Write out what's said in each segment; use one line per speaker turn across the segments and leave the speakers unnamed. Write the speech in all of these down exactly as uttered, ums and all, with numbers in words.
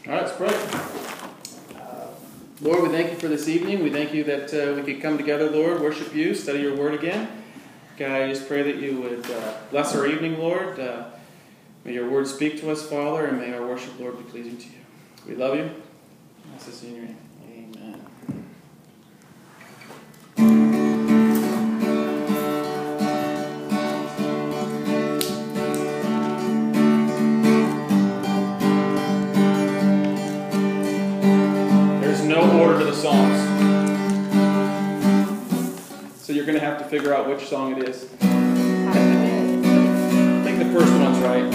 All right, let's pray. Uh, Lord, we thank you for this evening. We thank you that uh, we could come together, Lord, worship you, study your word again. God, I just pray that you would uh, bless our evening, Lord. Uh, may your word speak to us, Father, and may our worship, Lord, be pleasing to you. We love you. Bless us in your name. Amen. No order to the songs. So you're going to have to figure out which song it is. I think the first one's right.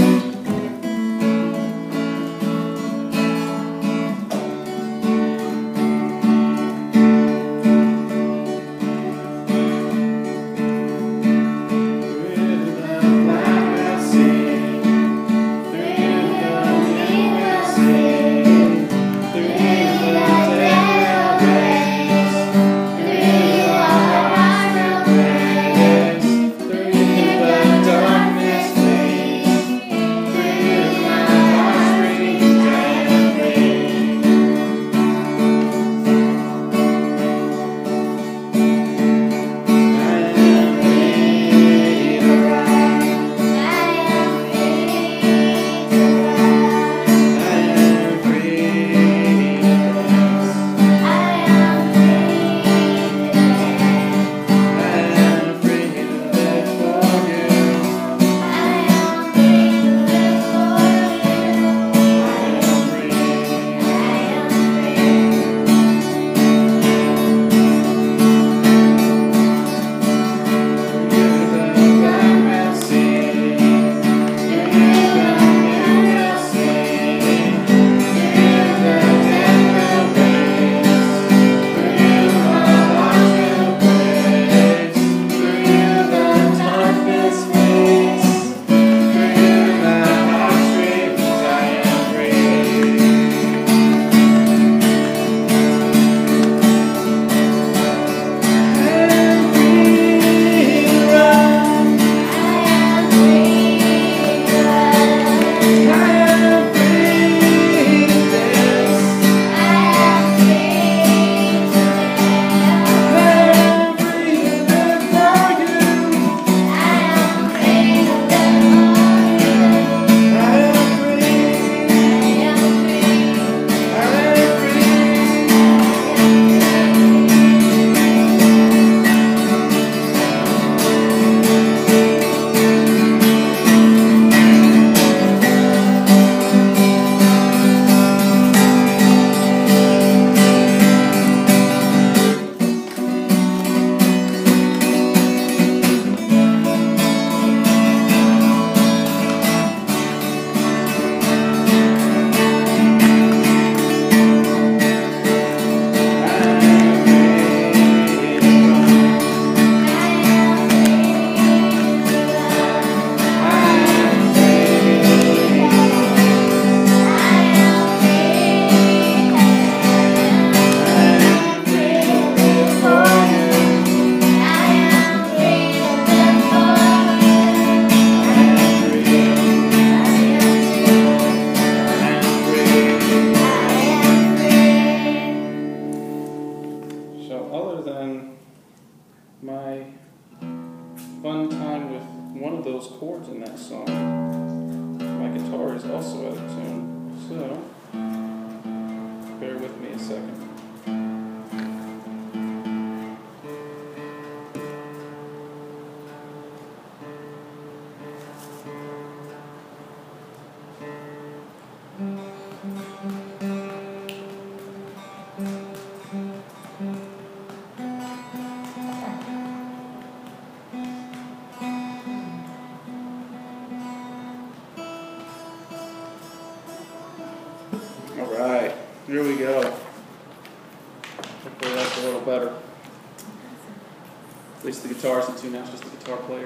Here we go. Hopefully that's a little better. At least the guitar's in tune now, it's just the guitar player.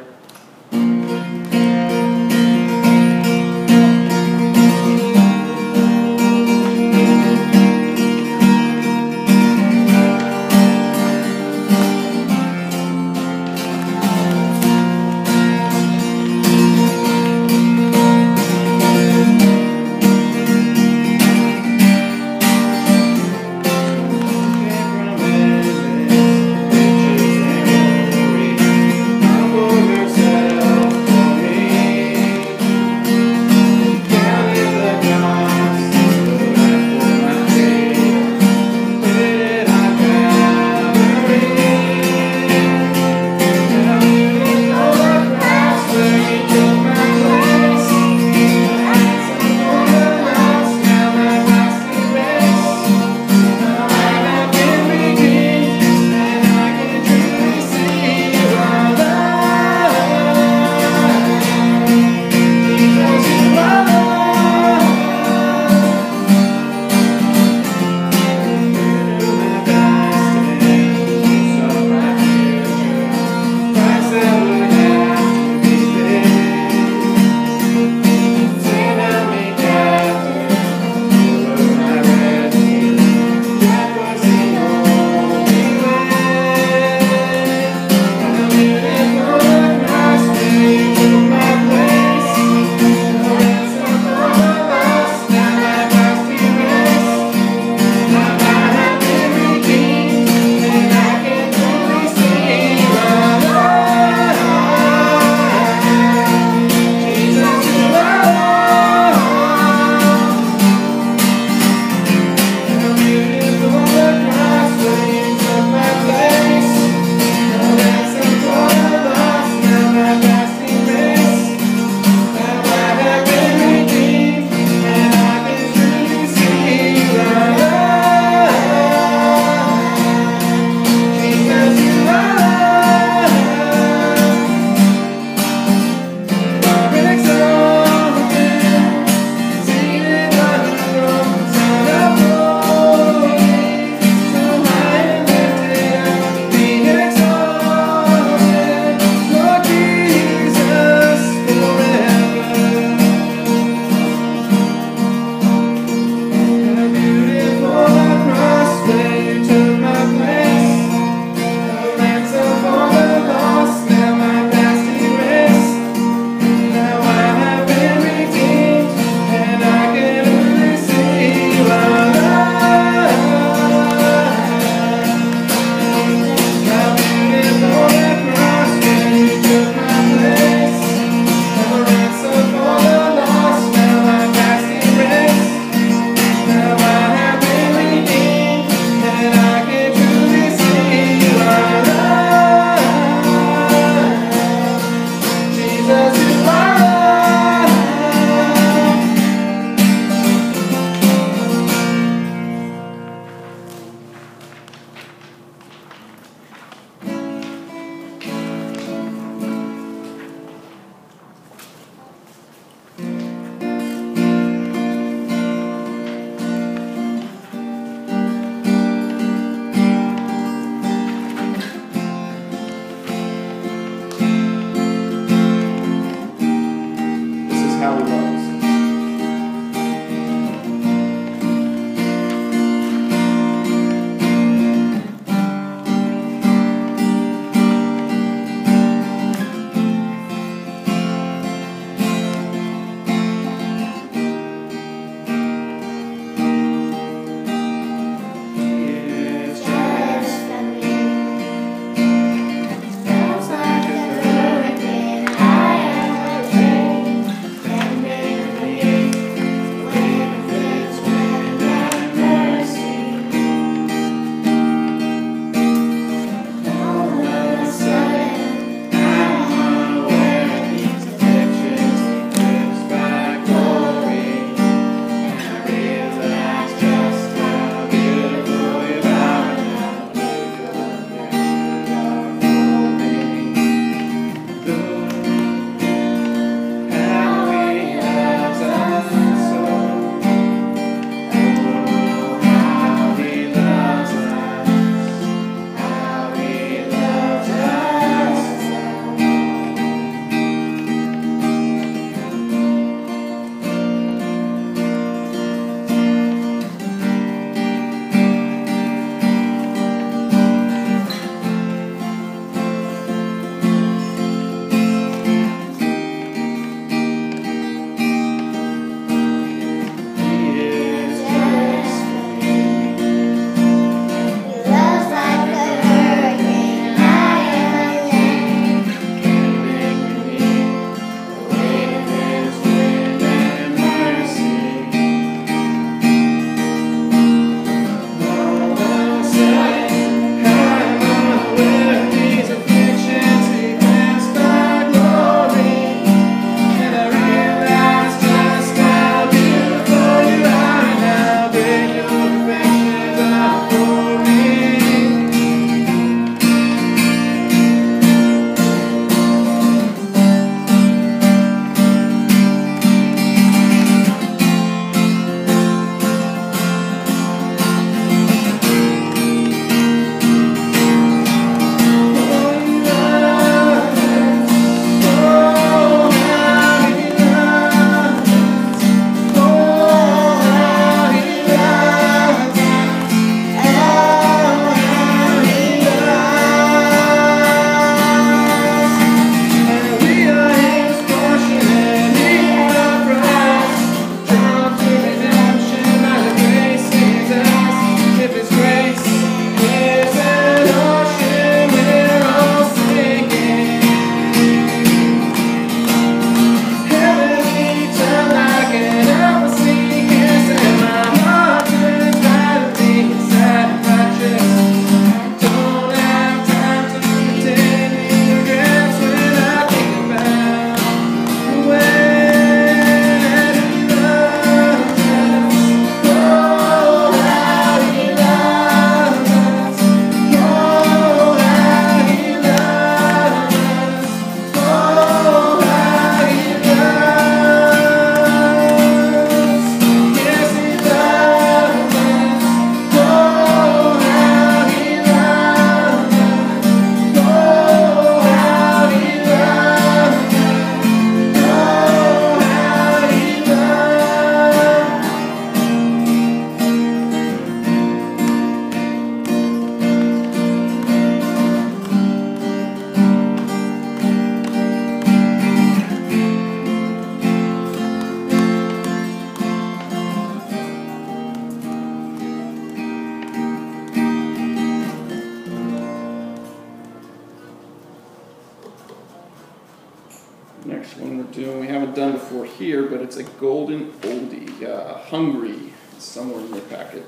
next one we're doing, we haven't done before here, but it's a golden oldie, uh, Hungry. It's somewhere in your packet.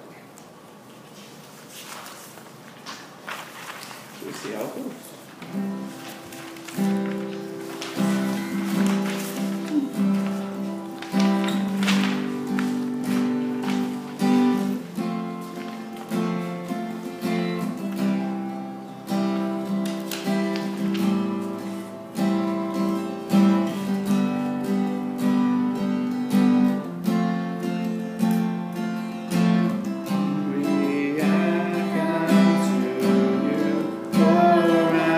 We'll see how it goes.
We have come to you, pour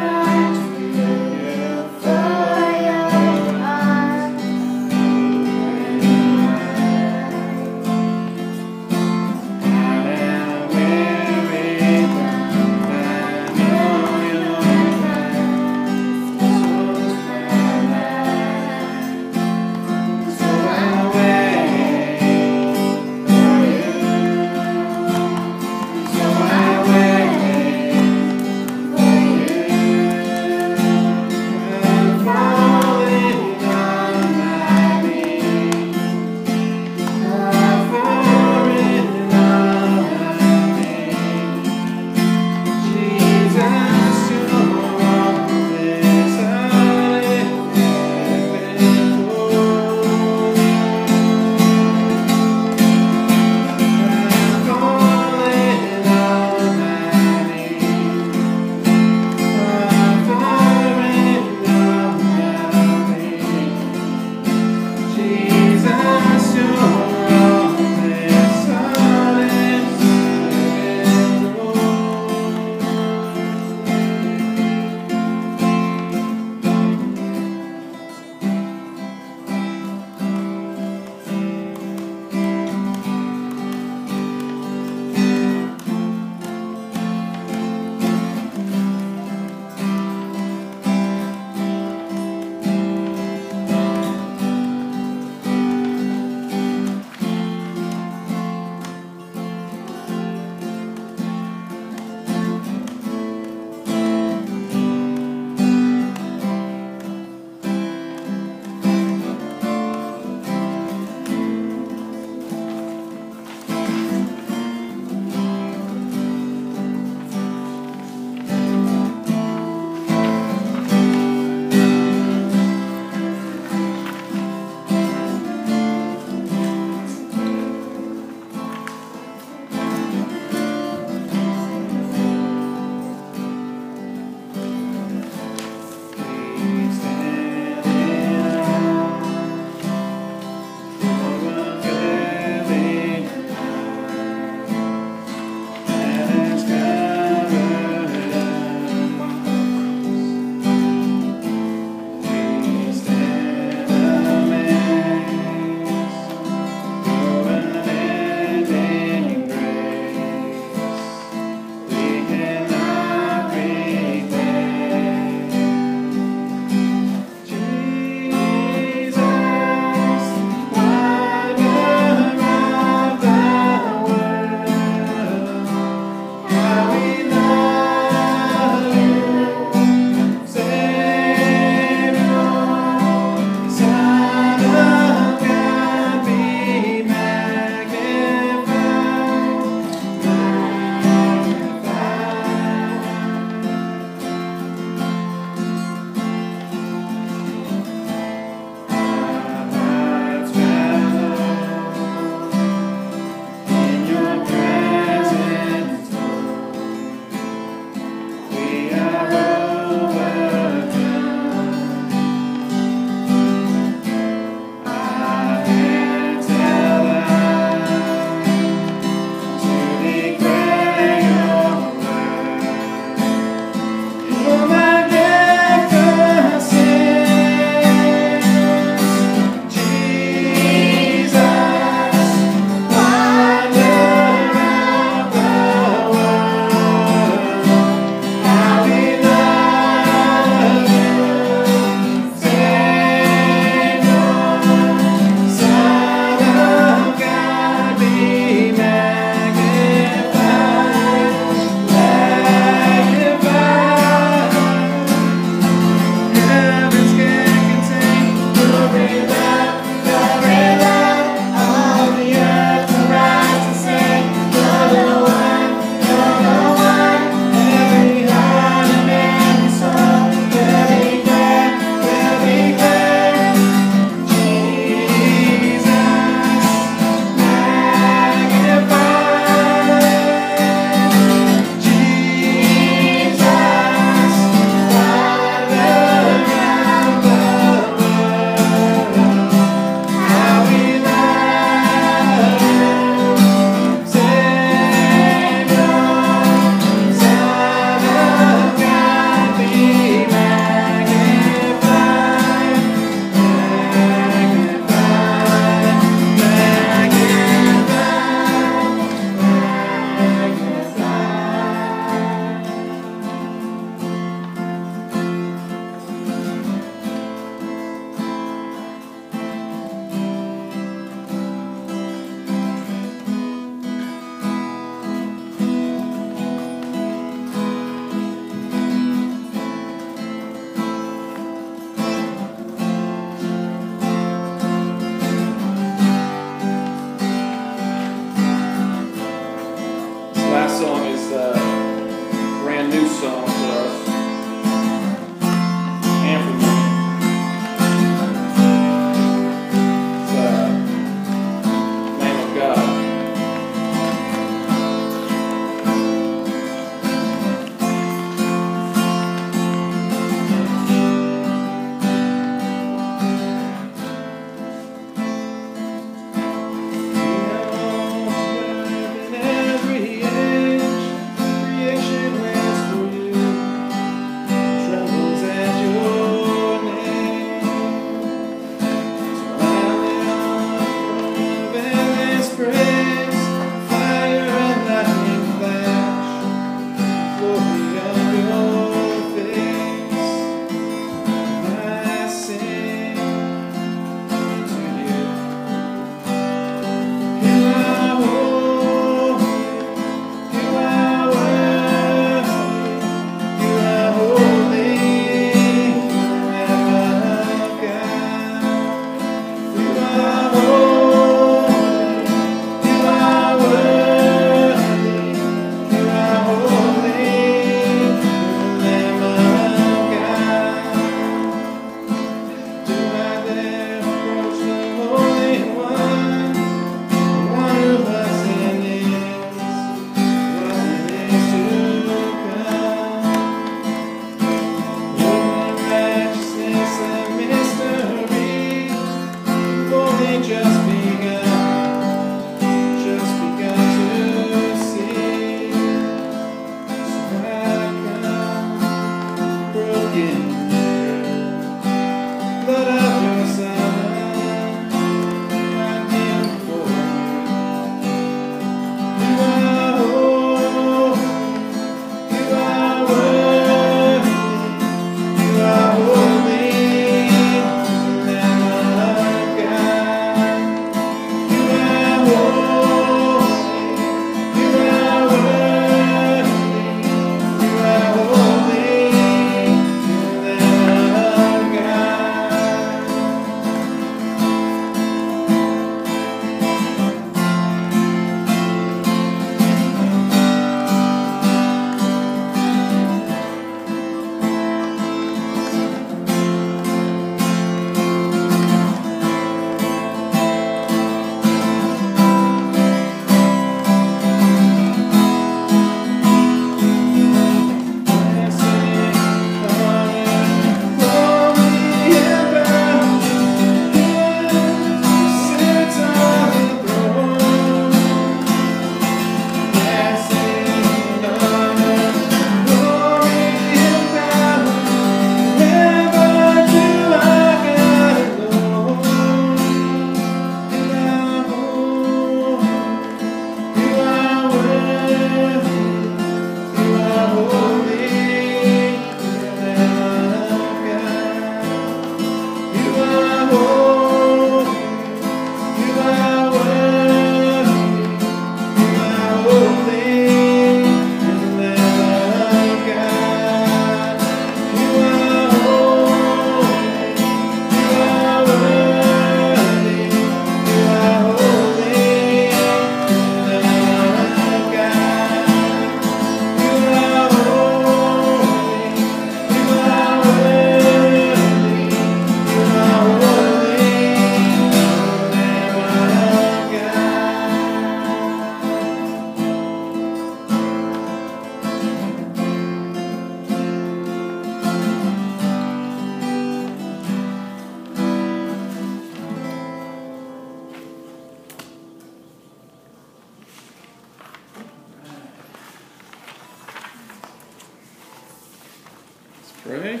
Pray.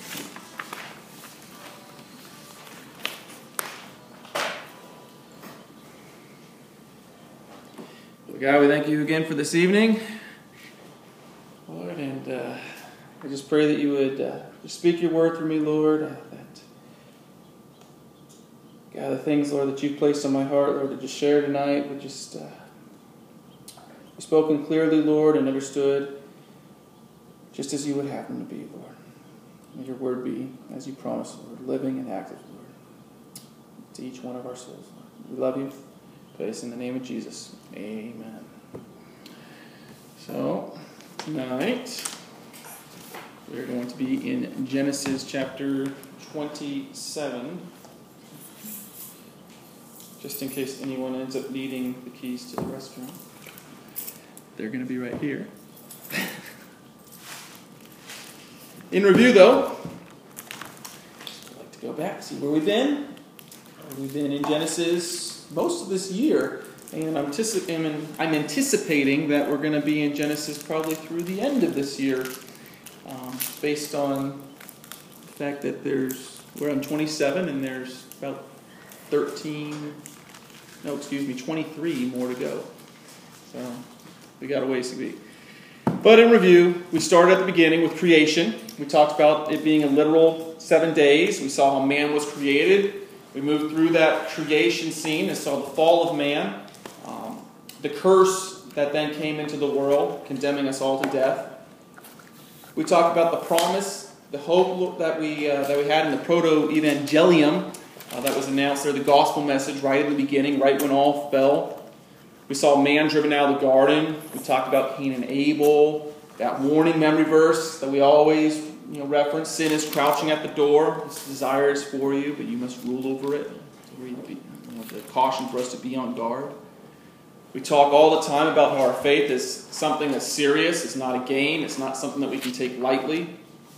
God, we thank you again for this evening, Lord, and uh, I just pray that you would uh, just speak your word through me, Lord, uh, that, God, the things, Lord, that you've placed on my heart, Lord, to just share tonight would just uh, be spoken clearly, Lord, and understood just as you would have them to be, Lord. May your word be, as you promised, Lord, living and active, Lord, to each one of our souls, Lord. We love you. Pray this in the name of Jesus. Amen. So, tonight, we're going to be in Genesis chapter twenty-seven. Just in case anyone ends up needing the keys to the restroom. They're going to be right here. In review, though, I'd like to go back, see where we've been. We've been in Genesis most of this year, and I'm, anticip- I'm anticipating that we're going to be in Genesis probably through the end of this year, um, based on the fact that there's we're on twenty-seven and there's about thirteen, no, excuse me, twenty-three more to go. So we got a ways to be. But in review, we started at the beginning with creation. We talked about it being a literal seven days. We saw how man was created. We moved through that creation scene and saw the fall of man, um, the curse that then came into the world, condemning us all to death. We talked about the promise, the hope that we uh, that we had in the proto-evangelium uh, that was announced there, the gospel message right in the beginning, right when all fell. We saw man driven out of the garden. We talked about Cain and Abel, that warning memory verse that we always you know, reference. Sin is crouching at the door. Its desire is for you, but you must rule over it. You know, the caution for us to be on guard. We talk all the time about how our faith is something that's serious. It's not a game. It's not something that we can take lightly.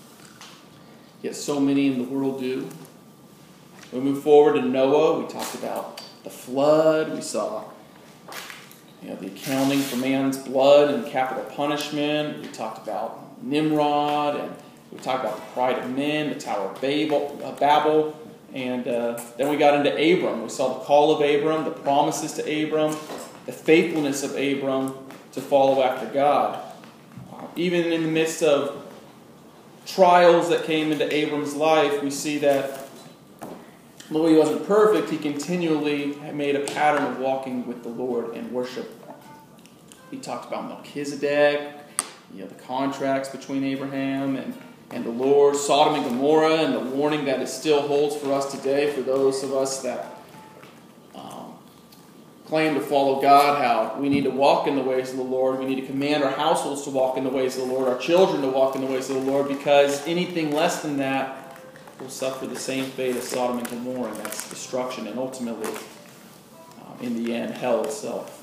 Yet so many in the world do. We move forward to Noah. We talked about the flood. We saw you know, the accounting for man's blood and capital punishment. We talked about Nimrod, and we talked about the pride of men, the Tower of Babel, uh, Babel, and uh, then we got into Abram. We saw the call of Abram, the promises to Abram, the faithfulness of Abram to follow after God. Uh, even in the midst of trials that came into Abram's life, we see that though he wasn't perfect, he continually made a pattern of walking with the Lord and worship. He talked about Melchizedek, you know, the contracts between Abraham and, and the Lord, Sodom and Gomorrah, and the warning that it still holds for us today for those of us that um, claim to follow God, how we need to walk in the ways of the Lord. We need to command our households to walk in the ways of the Lord, our children to walk in the ways of the Lord, because anything less than that will suffer the same fate as Sodom and Gomorrah, and that's destruction, and ultimately, um, in the end, hell itself.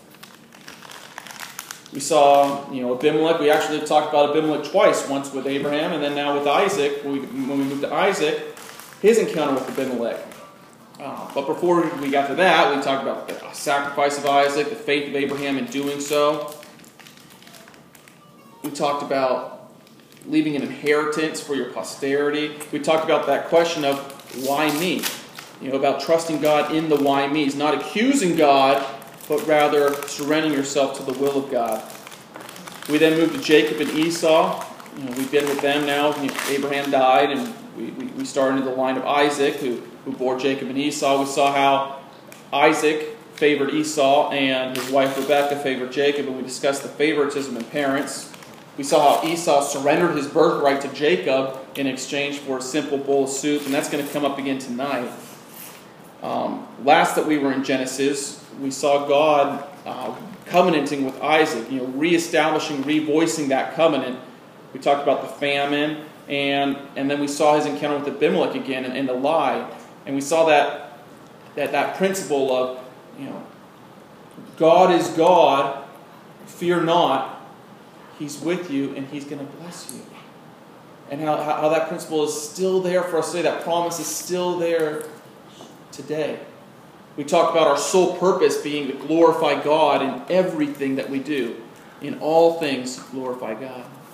We saw, you know, Abimelech. We actually talked about Abimelech twice, once with Abraham, and then now with Isaac. When we, when we moved to Isaac, his encounter with Abimelech. Uh, but before we got to that, we talked about the sacrifice of Isaac, the faith of Abraham in doing so. We talked about leaving an inheritance for your posterity. We talked about that question of why me? You know, about trusting God in the why me's, not accusing God, but rather surrendering yourself to the will of God. We then moved to Jacob and Esau. You know, we've been with them now. Abraham died, and we, we, we started into the line of Isaac, who, who bore Jacob and Esau. We saw how Isaac favored Esau, and his wife Rebekah favored Jacob, and we discussed the favoritism in parents. We saw how Esau surrendered his birthright to Jacob in exchange for a simple bowl of soup, and that's going to come up again tonight. Um, last that we were in Genesis, we saw God uh, covenanting with Isaac, you know, reestablishing, revoicing that covenant. We talked about the famine, and and then we saw his encounter with Abimelech again, and, and the lie, and we saw that that that principle of, you know, God is God, fear not. He's with you, and He's going to bless you. And how, how that principle is still there for us today. That promise is still there today. We talked about our sole purpose being to glorify God in everything that we do. In all things, glorify God.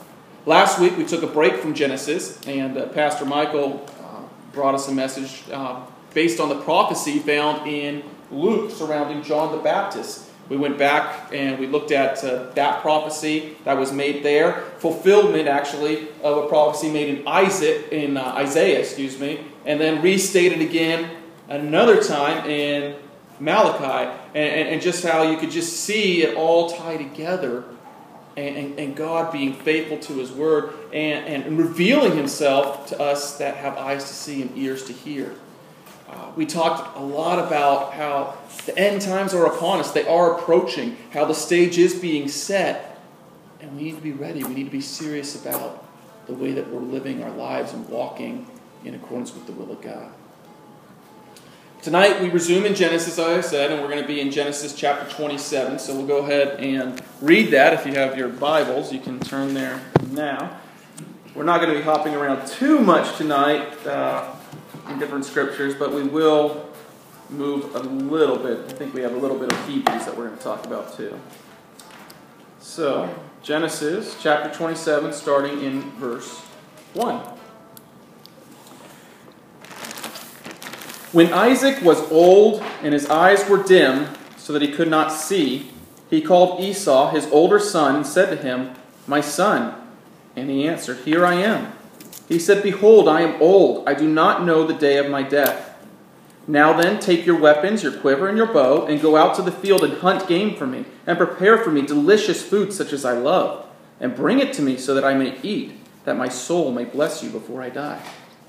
Last week we took a break from Genesis, and uh, Pastor Michael uh, brought us a message uh, based on the prophecy found in Luke surrounding John the Baptist. We went back and we looked at uh, that prophecy that was made there, fulfillment actually of a prophecy made in Isaac, in uh, Isaiah, excuse me, and then restated again another time in Malachi, and, and, and just how you could just see it all tie together, and, and, and God being faithful to His Word and, and revealing Himself to us that have eyes to see and ears to hear. Uh, we talked a lot about how the end times are upon us. They are approaching, how the stage is being set. And we need to be ready. We need to be serious about the way that we're living our lives and walking in accordance with the will of God. Tonight we resume in Genesis, as I said, and we're going to be in Genesis chapter twenty-seven. So we'll go ahead and read that. If you have your Bibles, you can turn there now. We're not going to be hopping around too much tonight uh, in different scriptures, but we will move a little bit. I think we have a little bit of Hebrews that we're going to talk about too. So, Genesis chapter twenty-seven, starting in verse one. When Isaac was old and his eyes were dim, so that he could not see, he called Esau, his older son, and said to him, "My son." And he answered, "Here I am." He said, "Behold, I am old. I do not know the day of my death. Now then, take your weapons, your quiver, and your bow, and go out to the field and hunt game for me, and prepare for me delicious food such as I love, and bring it to me so that I may eat, that my soul may bless you before I die."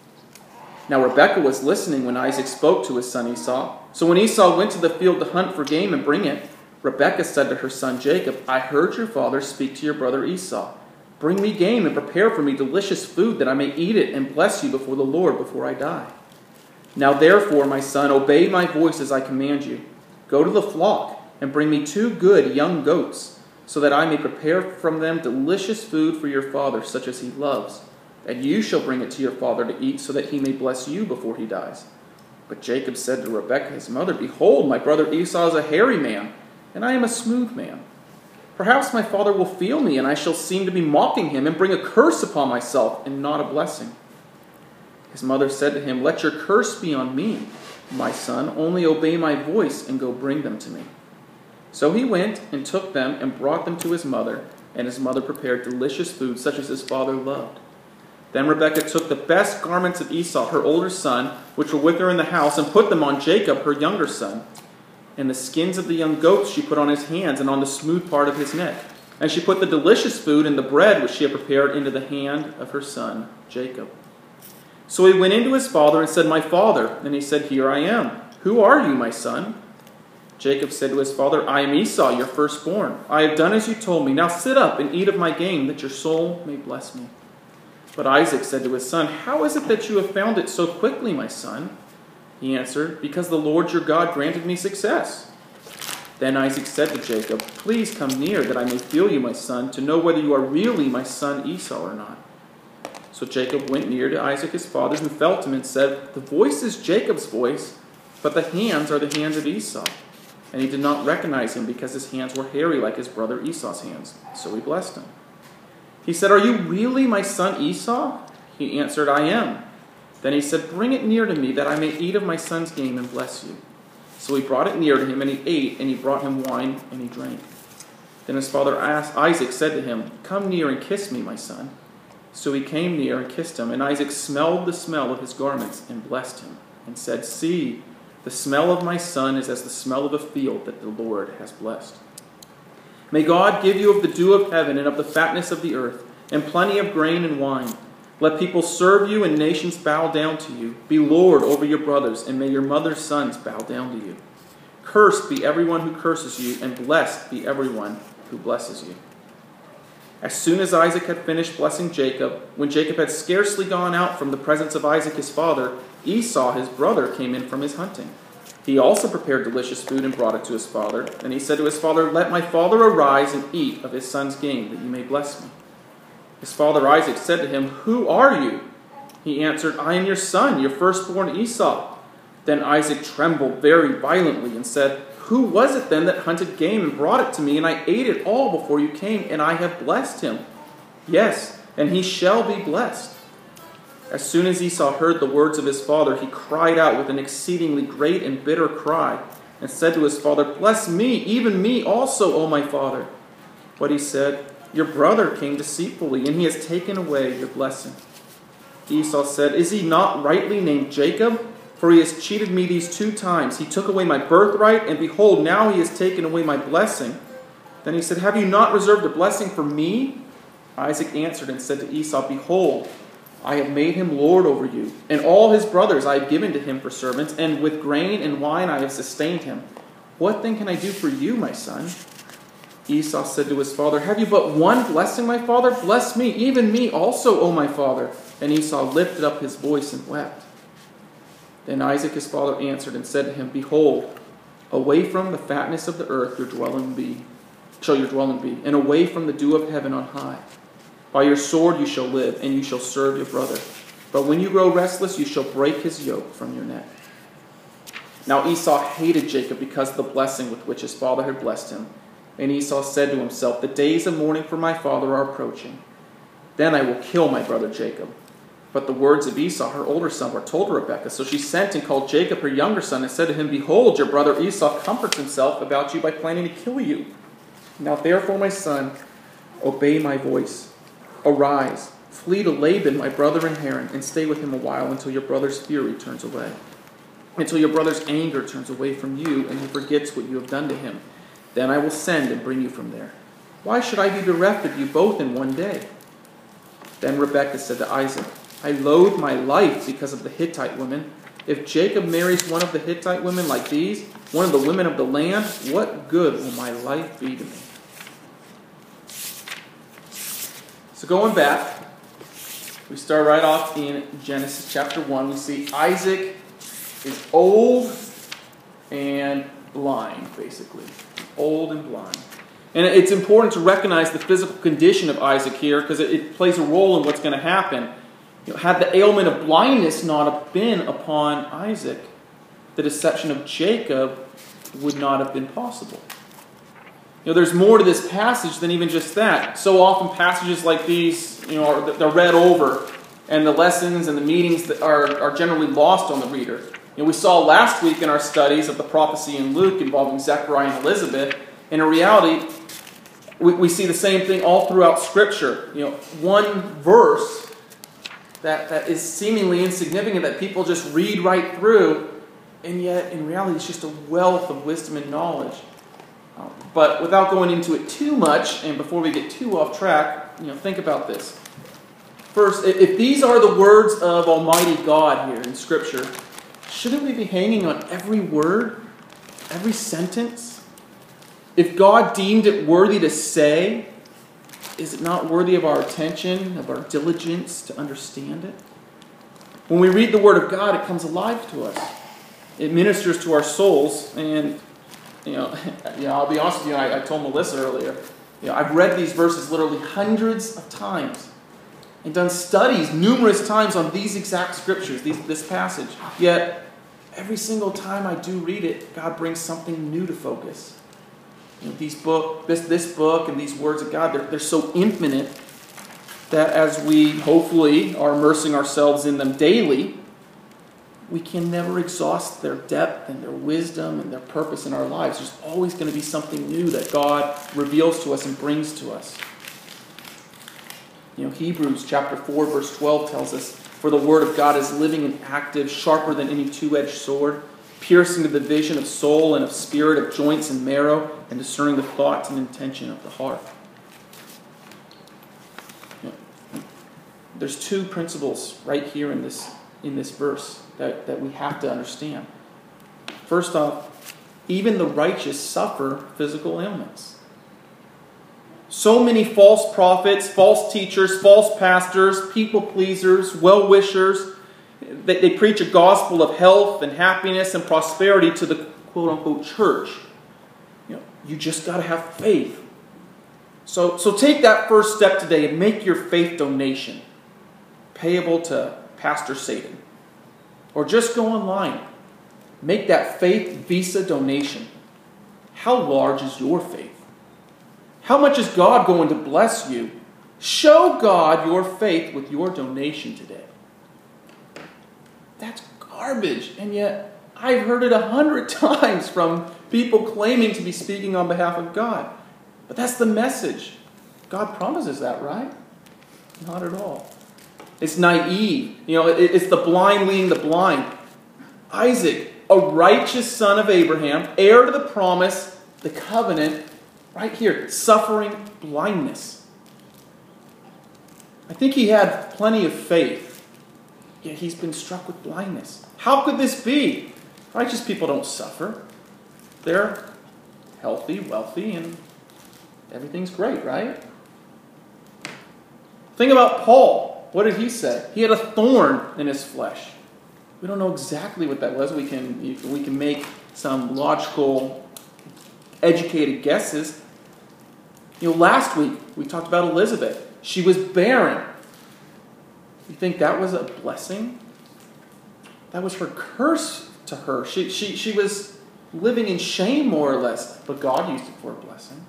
Now Rebekah was listening when Isaac spoke to his son Esau. So when Esau went to the field to hunt for game and bring it, Rebekah said to her son Jacob, "I heard your father speak to your brother Esau. Bring me game and prepare for me delicious food, that I may eat it and bless you before the Lord before I die. Now therefore, my son, obey my voice as I command you. Go to the flock and bring me two good young goats, so that I may prepare from them delicious food for your father, such as he loves. And you shall bring it to your father to eat, so that he may bless you before he dies." But Jacob said to Rebekah his mother, "Behold, my brother Esau is a hairy man, and I am a smooth man. Perhaps my father will feel me, and I shall seem to be mocking him, and bring a curse upon myself, and not a blessing." His mother said to him, "Let your curse be on me, my son. Only obey my voice, and go bring them to me." So he went and took them and brought them to his mother, and his mother prepared delicious food, such as his father loved. Then Rebekah took the best garments of Esau, her older son, which were with her in the house, and put them on Jacob, her younger son. And the skins of the young goats she put on his hands and on the smooth part of his neck. And she put the delicious food and the bread which she had prepared into the hand of her son Jacob. So he went into his father and said, "My father." And he said, "Here I am. Who are you, my son?" Jacob said to his father, "I am Esau, your firstborn. I have done as you told me. Now sit up and eat of my game, that your soul may bless me." But Isaac said to his son, "How is it that you have found it so quickly, my son?" He answered, "Because the Lord your God granted me success." Then Isaac said to Jacob, "Please come near, that I may feel you, my son, to know whether you are really my son Esau or not." So Jacob went near to Isaac his father, who felt him and said, "The voice is Jacob's voice, but the hands are the hands of Esau." And he did not recognize him, because his hands were hairy like his brother Esau's hands. So he blessed him. He said, "Are you really my son Esau?" He answered, "I am." Then he said, "Bring it near to me, that I may eat of my son's game and bless you." So he brought it near to him, and he ate, and he brought him wine, and he drank. Then his father Isaac said to him, "Come near and kiss me, my son." So he came near and kissed him, and Isaac smelled the smell of his garments and blessed him, and said, "See, the smell of my son is as the smell of a field that the Lord has blessed. May God give you of the dew of heaven and of the fatness of the earth, and plenty of grain and wine. Let people serve you and nations bow down to you. Be Lord over your brothers, and may your mother's sons bow down to you. Cursed be everyone who curses you, and blessed be everyone who blesses you." As soon as Isaac had finished blessing Jacob, when Jacob had scarcely gone out from the presence of Isaac his father, Esau his brother came in from his hunting. He also prepared delicious food and brought it to his father. And he said to his father, "Let my father arise and eat of his son's game, that you may bless me." His father Isaac said to him, "Who are you?" He answered, "I am your son, your firstborn Esau." Then Isaac trembled very violently and said, "Who was it then that hunted game and brought it to me, and I ate it all before you came, and I have blessed him? Yes,
and he shall be blessed." As soon as Esau heard the words of his father, he cried out with an exceedingly great and bitter cry, and said to his father, "Bless me, even me also, O my father." But he said, "Your brother came deceitfully, and he has taken away your blessing." Esau said, "Is he not rightly named Jacob? For he has cheated me these two times. He took away my birthright, and behold, now he has taken away my blessing." Then he said, "Have you not reserved a blessing for me?" Isaac answered and said to Esau, "Behold, I have made him lord over you, and all his brothers I have given to him for servants, and with grain and wine I have sustained him. What then can I do for you, my son?" Esau said to his father, "Have you but one blessing, my father? Bless me, even me also, O my father." And Esau lifted up his voice and wept. Then Isaac his father answered and said to him, "Behold, away from the fatness of the earth your dwelling be, shall your dwelling be, and away from the dew of heaven on high. By your sword you shall live, and you shall serve your brother. But when you grow restless, you shall break his yoke from your neck." Now Esau hated Jacob because of the blessing with which his father had blessed him. And Esau said to himself, "The days of mourning for my father are approaching. Then I will kill my brother Jacob." But the words of Esau, her older son, were told to Rebekah. So she sent and called Jacob, her younger son, and said to him, "Behold, your brother Esau comforts himself about you by planning to kill you. Now therefore, my son, obey my voice. Arise, flee to Laban, my brother in Haran, and stay with him a while until your brother's fury turns away, until your brother's anger turns away from you, and he forgets what you have done to him. Then I will send and bring you from there. Why should I be bereft of you both in one day?" Then Rebekah said to Isaac, "I loathe my life because of the Hittite women. If Jacob marries one of the Hittite women like these, one of the women of the land, what good will my life be to me?" So going back, we start right off in Genesis chapter one. We see Isaac is old and blind, basically. Old and blind. And it's important to recognize the physical condition of Isaac here because it, it plays a role in what's going to happen. You know, had the ailment of blindness not have been upon Isaac, the deception of Jacob would not have been possible. You know, there's more to this passage than even just that. So often passages like these, you know, are, they're read over, and the lessons and the meanings that are, are generally lost on the reader. You know, we saw last week in our studies of the prophecy in Luke involving Zechariah and Elizabeth, and in reality, we, we see the same thing all throughout Scripture. You know, one verse that, that is seemingly insignificant that people just read right through, and yet in reality it's just a wealth of wisdom and knowledge. Um, but without going into it too much, and before we get too off track, you know, think about this. First, if these are the words of Almighty God here in Scripture, shouldn't we be hanging on every word, every sentence? If God deemed it worthy to say, is it not worthy of our attention, of our diligence to understand it? When we read the Word of God, it comes alive to us. It ministers to our souls. And, you know, you know I'll be honest with you, I, I told Melissa earlier, you know, I've read these verses literally hundreds of times and done studies numerous times on these exact scriptures, these, this passage. Yet, every single time I do read it, God brings something new to focus. You know, these book, this, this book and these words of God, they're, they're so infinite that as we hopefully are immersing ourselves in them daily, we can never exhaust their depth and their wisdom and their purpose in our lives. There's always going to be something new that God reveals to us and brings to us. You know, Hebrews chapter four, verse twelve tells us, "For the word of God is living and active, sharper than any two-edged sword, piercing to the division of soul and of spirit, of joints and marrow, and discerning the thoughts and intention of the heart." You know, there's two principles right here in this in this verse that, that we have to understand. First off, even the righteous suffer physical ailments. So many false prophets, false teachers, false pastors, people pleasers, well-wishers, they, they preach a gospel of health and happiness and prosperity to the quote-unquote church. You know, you just got to have faith. So, so take that first step today and make your faith donation payable to Pastor Satan. Or just go online. Make that faith Visa donation. How large is your faith? How much is God going to bless you Show God your faith with your donation today. That's garbage. And yet, I've heard it a hundred times from people claiming to be speaking on behalf of God. But that's the message. God promises that, right? Not at all. It's naive. You know, it, it's the blind leading the blind. Isaac, a righteous son of Abraham, heir to the promise, the covenant, right here, suffering blindness. I think he had plenty of faith, yet he's been struck with blindness. How could this be? Righteous people don't suffer. They're healthy, wealthy, and everything's great, right? Think about Paul. What did he say? He had a thorn in his flesh. We don't know exactly what that was. We can, we can make some logical, educated guesses. You know, last week we talked about Elizabeth. She was barren. You think that was a blessing? That was her curse to her. She, she, she was living in shame, more or less. But God used it for a blessing.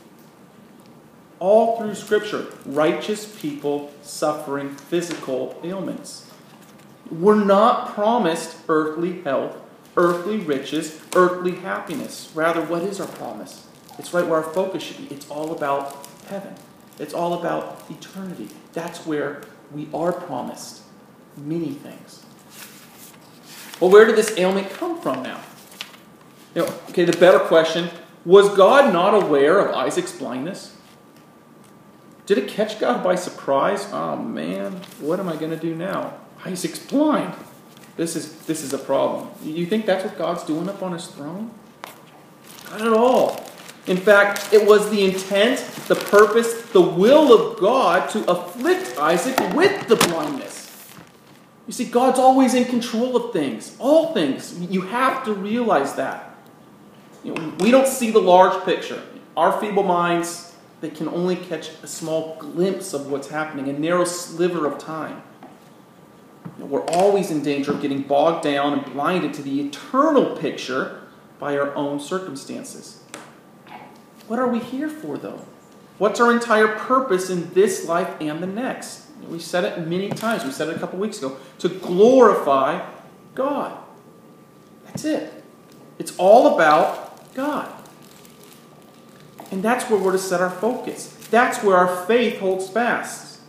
All through Scripture, righteous people suffering physical ailments. We're not promised earthly health, earthly riches, earthly happiness. Rather, what is our promise? It's right where our focus should be. It's all about heaven. It's all about eternity. That's where we are promised many things. Well, where did this ailment come from now? You know, okay, the better question, was God not aware of Isaac's blindness? Did it catch God by surprise? Oh man, what am I going to do now? Isaac's blind. This is, this is a problem. You think that's what God's doing up on his throne? Not at all. In fact, it was the intent, the purpose, the will of God to afflict Isaac with the blindness. You see, God's always in control of things. All things. You have to realize that. You know, we don't see the large picture. Our feeble minds, they can only catch a small glimpse of what's happening, a narrow sliver of time. You know, we're always in danger of getting bogged down and blinded to the eternal picture by our own circumstances. What are we here for, though? What's our entire purpose in this life and the next? We said it many times. We said it a couple weeks ago. To glorify God. That's it. It's all about God. And that's where we're to set our focus. That's where our faith holds fast.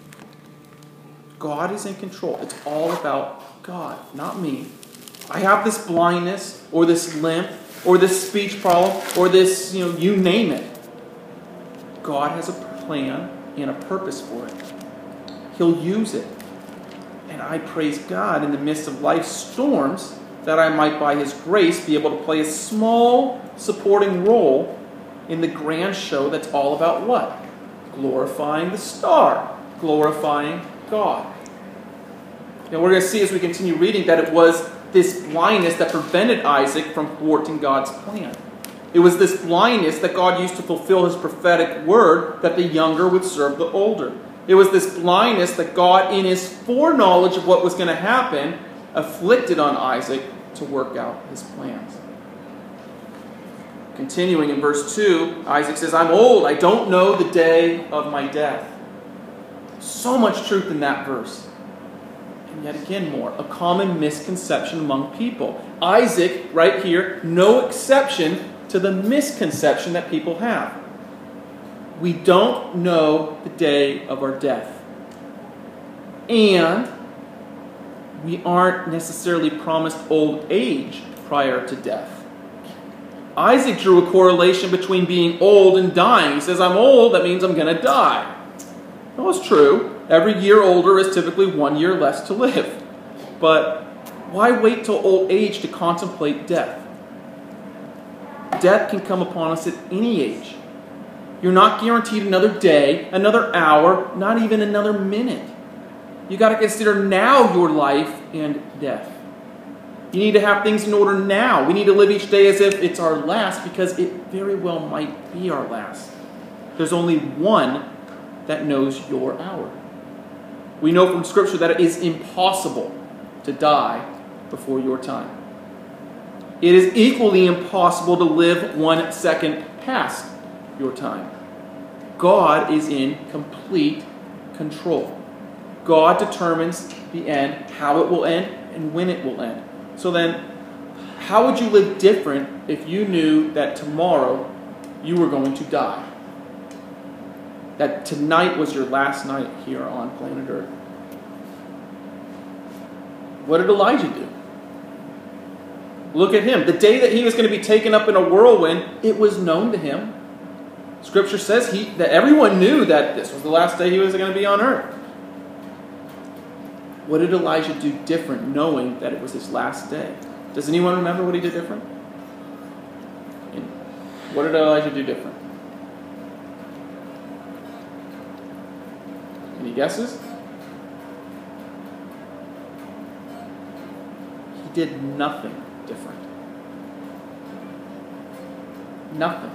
God is in control. It's all about God, not me. I have this blindness or this limp or this speech problem, or this, you know, you name it. God has a plan and a purpose for it. He'll use it. And I praise God in the midst of life's storms that I might, by His grace, be able to play a small supporting role in the grand show that's all about what? Glorifying the star. Glorifying God. And we're going to see as we continue reading that it was this blindness that prevented Isaac from thwarting God's plan. It was this blindness that God used to fulfill His prophetic word that the younger would serve the older. It was this blindness that God, in His foreknowledge of what was going to happen, afflicted on Isaac to work out His plans. Continuing in verse two, Isaac says, I'm old, I don't know the day of my death. So much truth in that verse. And yet again more, a common misconception among people. Isaac, right here, no exception to the misconception that people have. We don't know the day of our death. And we aren't necessarily promised old age prior to death. Isaac drew a correlation between being old and dying. He says, I'm old, that means I'm going to die. No, it's true. Every year older is typically one year less to live. But why wait till old age to contemplate death? Death can come upon us at any age. You're not guaranteed another day, another hour, not even another minute. You got to consider now your life and death. You need to have things in order now. We need to live each day as if it's our last, because it very well might be our last. There's only one that knows your hour. We know from Scripture that it is impossible to die before your time. It is equally impossible to live one second past your time. God is in complete control. God determines the end, how it will end, and when it will end. So then, how would you live different if you knew that tomorrow you were going to die? That tonight was your last night here on planet Earth? What did Elijah do? Look at him. The day that he was going to be taken up in a whirlwind, it was known to him. Scripture says he, that everyone knew that this was the last day he was going to be on earth. What did Elijah do different knowing that it was his last day? Does anyone remember what he did different? What did Elijah do different? Any guesses? He did nothing different. Nothing.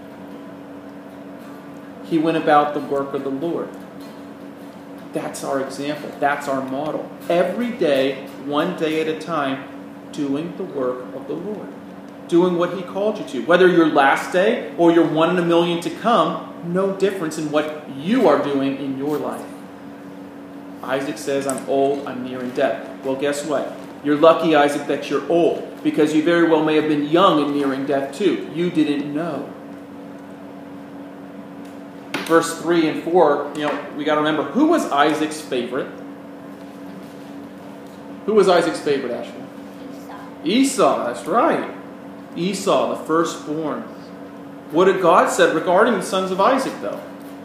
He went about the work of the Lord. That's our example. That's our model. Every day, one day at a time, doing the work of the Lord. Doing what He called you to. Whether your last day or your one in a million to come, no difference in what you are doing in your life. Isaac says, I'm old, I'm nearing death. Well, guess what? You're lucky, Isaac, that you're old, because you very well may have been young and nearing death too. You didn't know. Verse three and four, you know, we got to remember, who was Isaac's favorite? Who was Isaac's favorite, Ashley? Esau. Esau, that's right. Esau, the firstborn. What did God say regarding the sons of Isaac, though?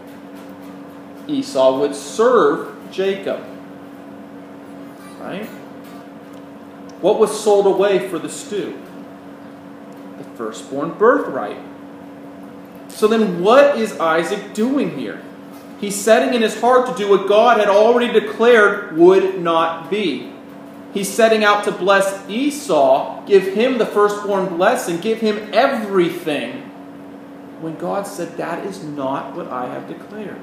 Esau would serve Jacob. Right? What was sold away for the stew? The firstborn birthright. So then what is Isaac doing here? He's setting in his heart to do what God had already declared would not be. He's setting out to bless Esau, give him the firstborn blessing, give him everything, when God said, that is not what I have declared.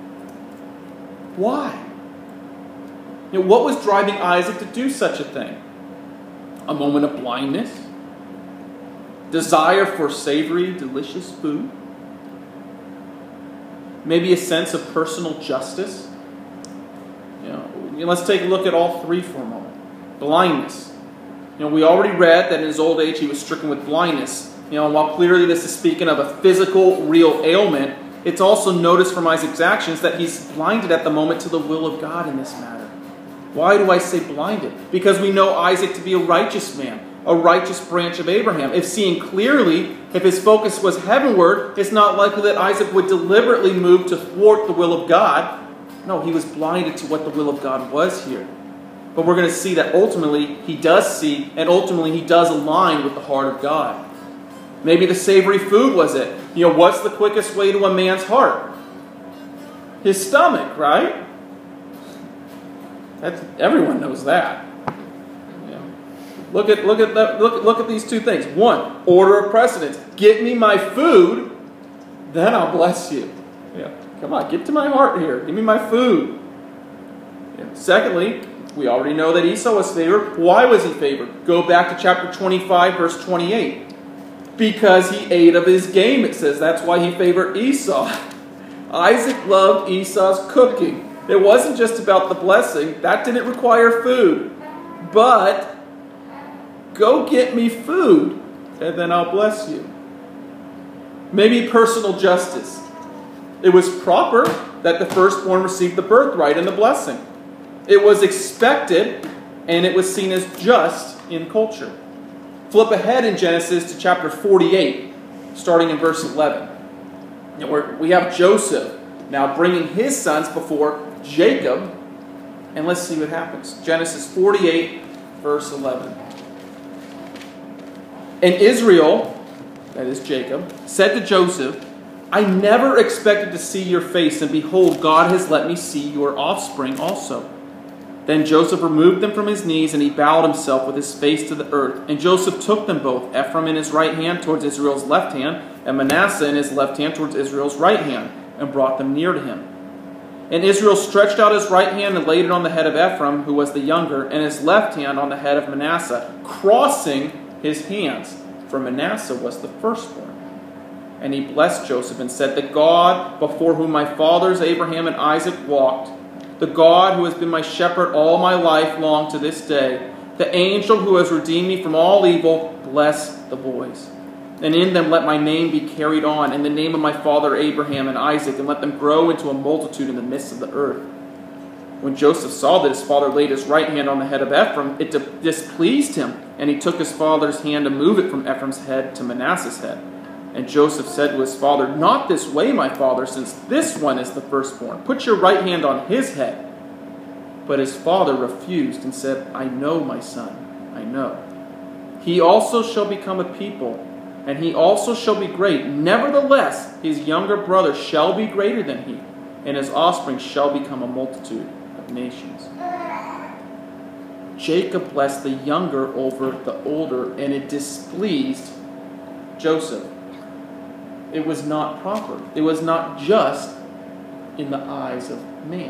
Why? You know, what was driving Isaac to do such a thing? A moment of blindness? Desire for savory, delicious food? Maybe a sense of personal justice? You know, let's take a look at all three for a moment. Blindness. You know, we already read that in his old age he was stricken with blindness. You know, and while clearly this is speaking of a physical, real ailment, it's also noticed from Isaac's actions that he's blinded at the moment to the will of God in this matter. Why do I say blinded? Because we know Isaac to be a righteous man, a righteous branch of Abraham. If seeing clearly, if his focus was heavenward, it's not likely that Isaac would deliberately move to thwart the will of God. No, he was blinded to what the will of God was here. But we're going to see that ultimately he does see, and ultimately he does align with the heart of God. Maybe the savory food was it. You know, what's the quickest way to a man's heart? His stomach, right? That's, everyone knows that. Yeah. Look at look at that, look look at these two things. One, order of precedence. Get me my food, then I'll bless you. Yeah. Come on, get to my heart here. Give me my food. Yeah. Secondly, we already know that Esau was favored. Why was he favored? Go back to chapter twenty-five, verse twenty-eight. Because he ate of his game, it says. That's why he favored Esau. Isaac loved Esau's cooking. It wasn't just about the blessing. That didn't require food. But, go get me food, and then I'll bless you. Maybe personal justice. It was proper that the firstborn received the birthright and the blessing. It was expected, and it was seen as just in culture. Flip ahead in Genesis to chapter forty-eight, starting in verse eleven. Where we have Joseph now bringing his sons before Jacob. And let's see what happens. Genesis forty-eight, verse eleven. And Israel, that is Jacob, said to Joseph, I never expected to see your face, and behold, God has let me see your offspring also. Then Joseph removed them from his knees, and he bowed himself with his face to the earth. And Joseph took them both, Ephraim in his right hand towards Israel's left hand, and Manasseh in his left hand towards Israel's right hand, and brought them near to him. And Israel stretched out his right hand and laid it on the head of Ephraim, who was the younger, and his left hand on the head of Manasseh, crossing his hands, for Manasseh was the firstborn. And he blessed Joseph and said, "The God before whom my fathers Abraham and Isaac walked, the God who has been my shepherd all my life long to this day, the angel who has redeemed me from all evil, bless the boys. And in them let my name be carried on, in the name of my father Abraham and Isaac, and let them grow into a multitude in the midst of the earth." When Joseph saw that his father laid his right hand on the head of Ephraim, it displeased him, and he took his father's hand to move it from Ephraim's head to Manasseh's head. And Joseph said to his father, "Not this way, my father, since this one is the firstborn. Put your right hand on his head." But his father refused and said, "I know, my son, I know. He also shall become a people, and he also shall be great. Nevertheless, his younger brother shall be greater than he, and his offspring shall become a multitude of nations." Jacob blessed the younger over the older, and it displeased Joseph. It was not proper. It was not just in the eyes of man.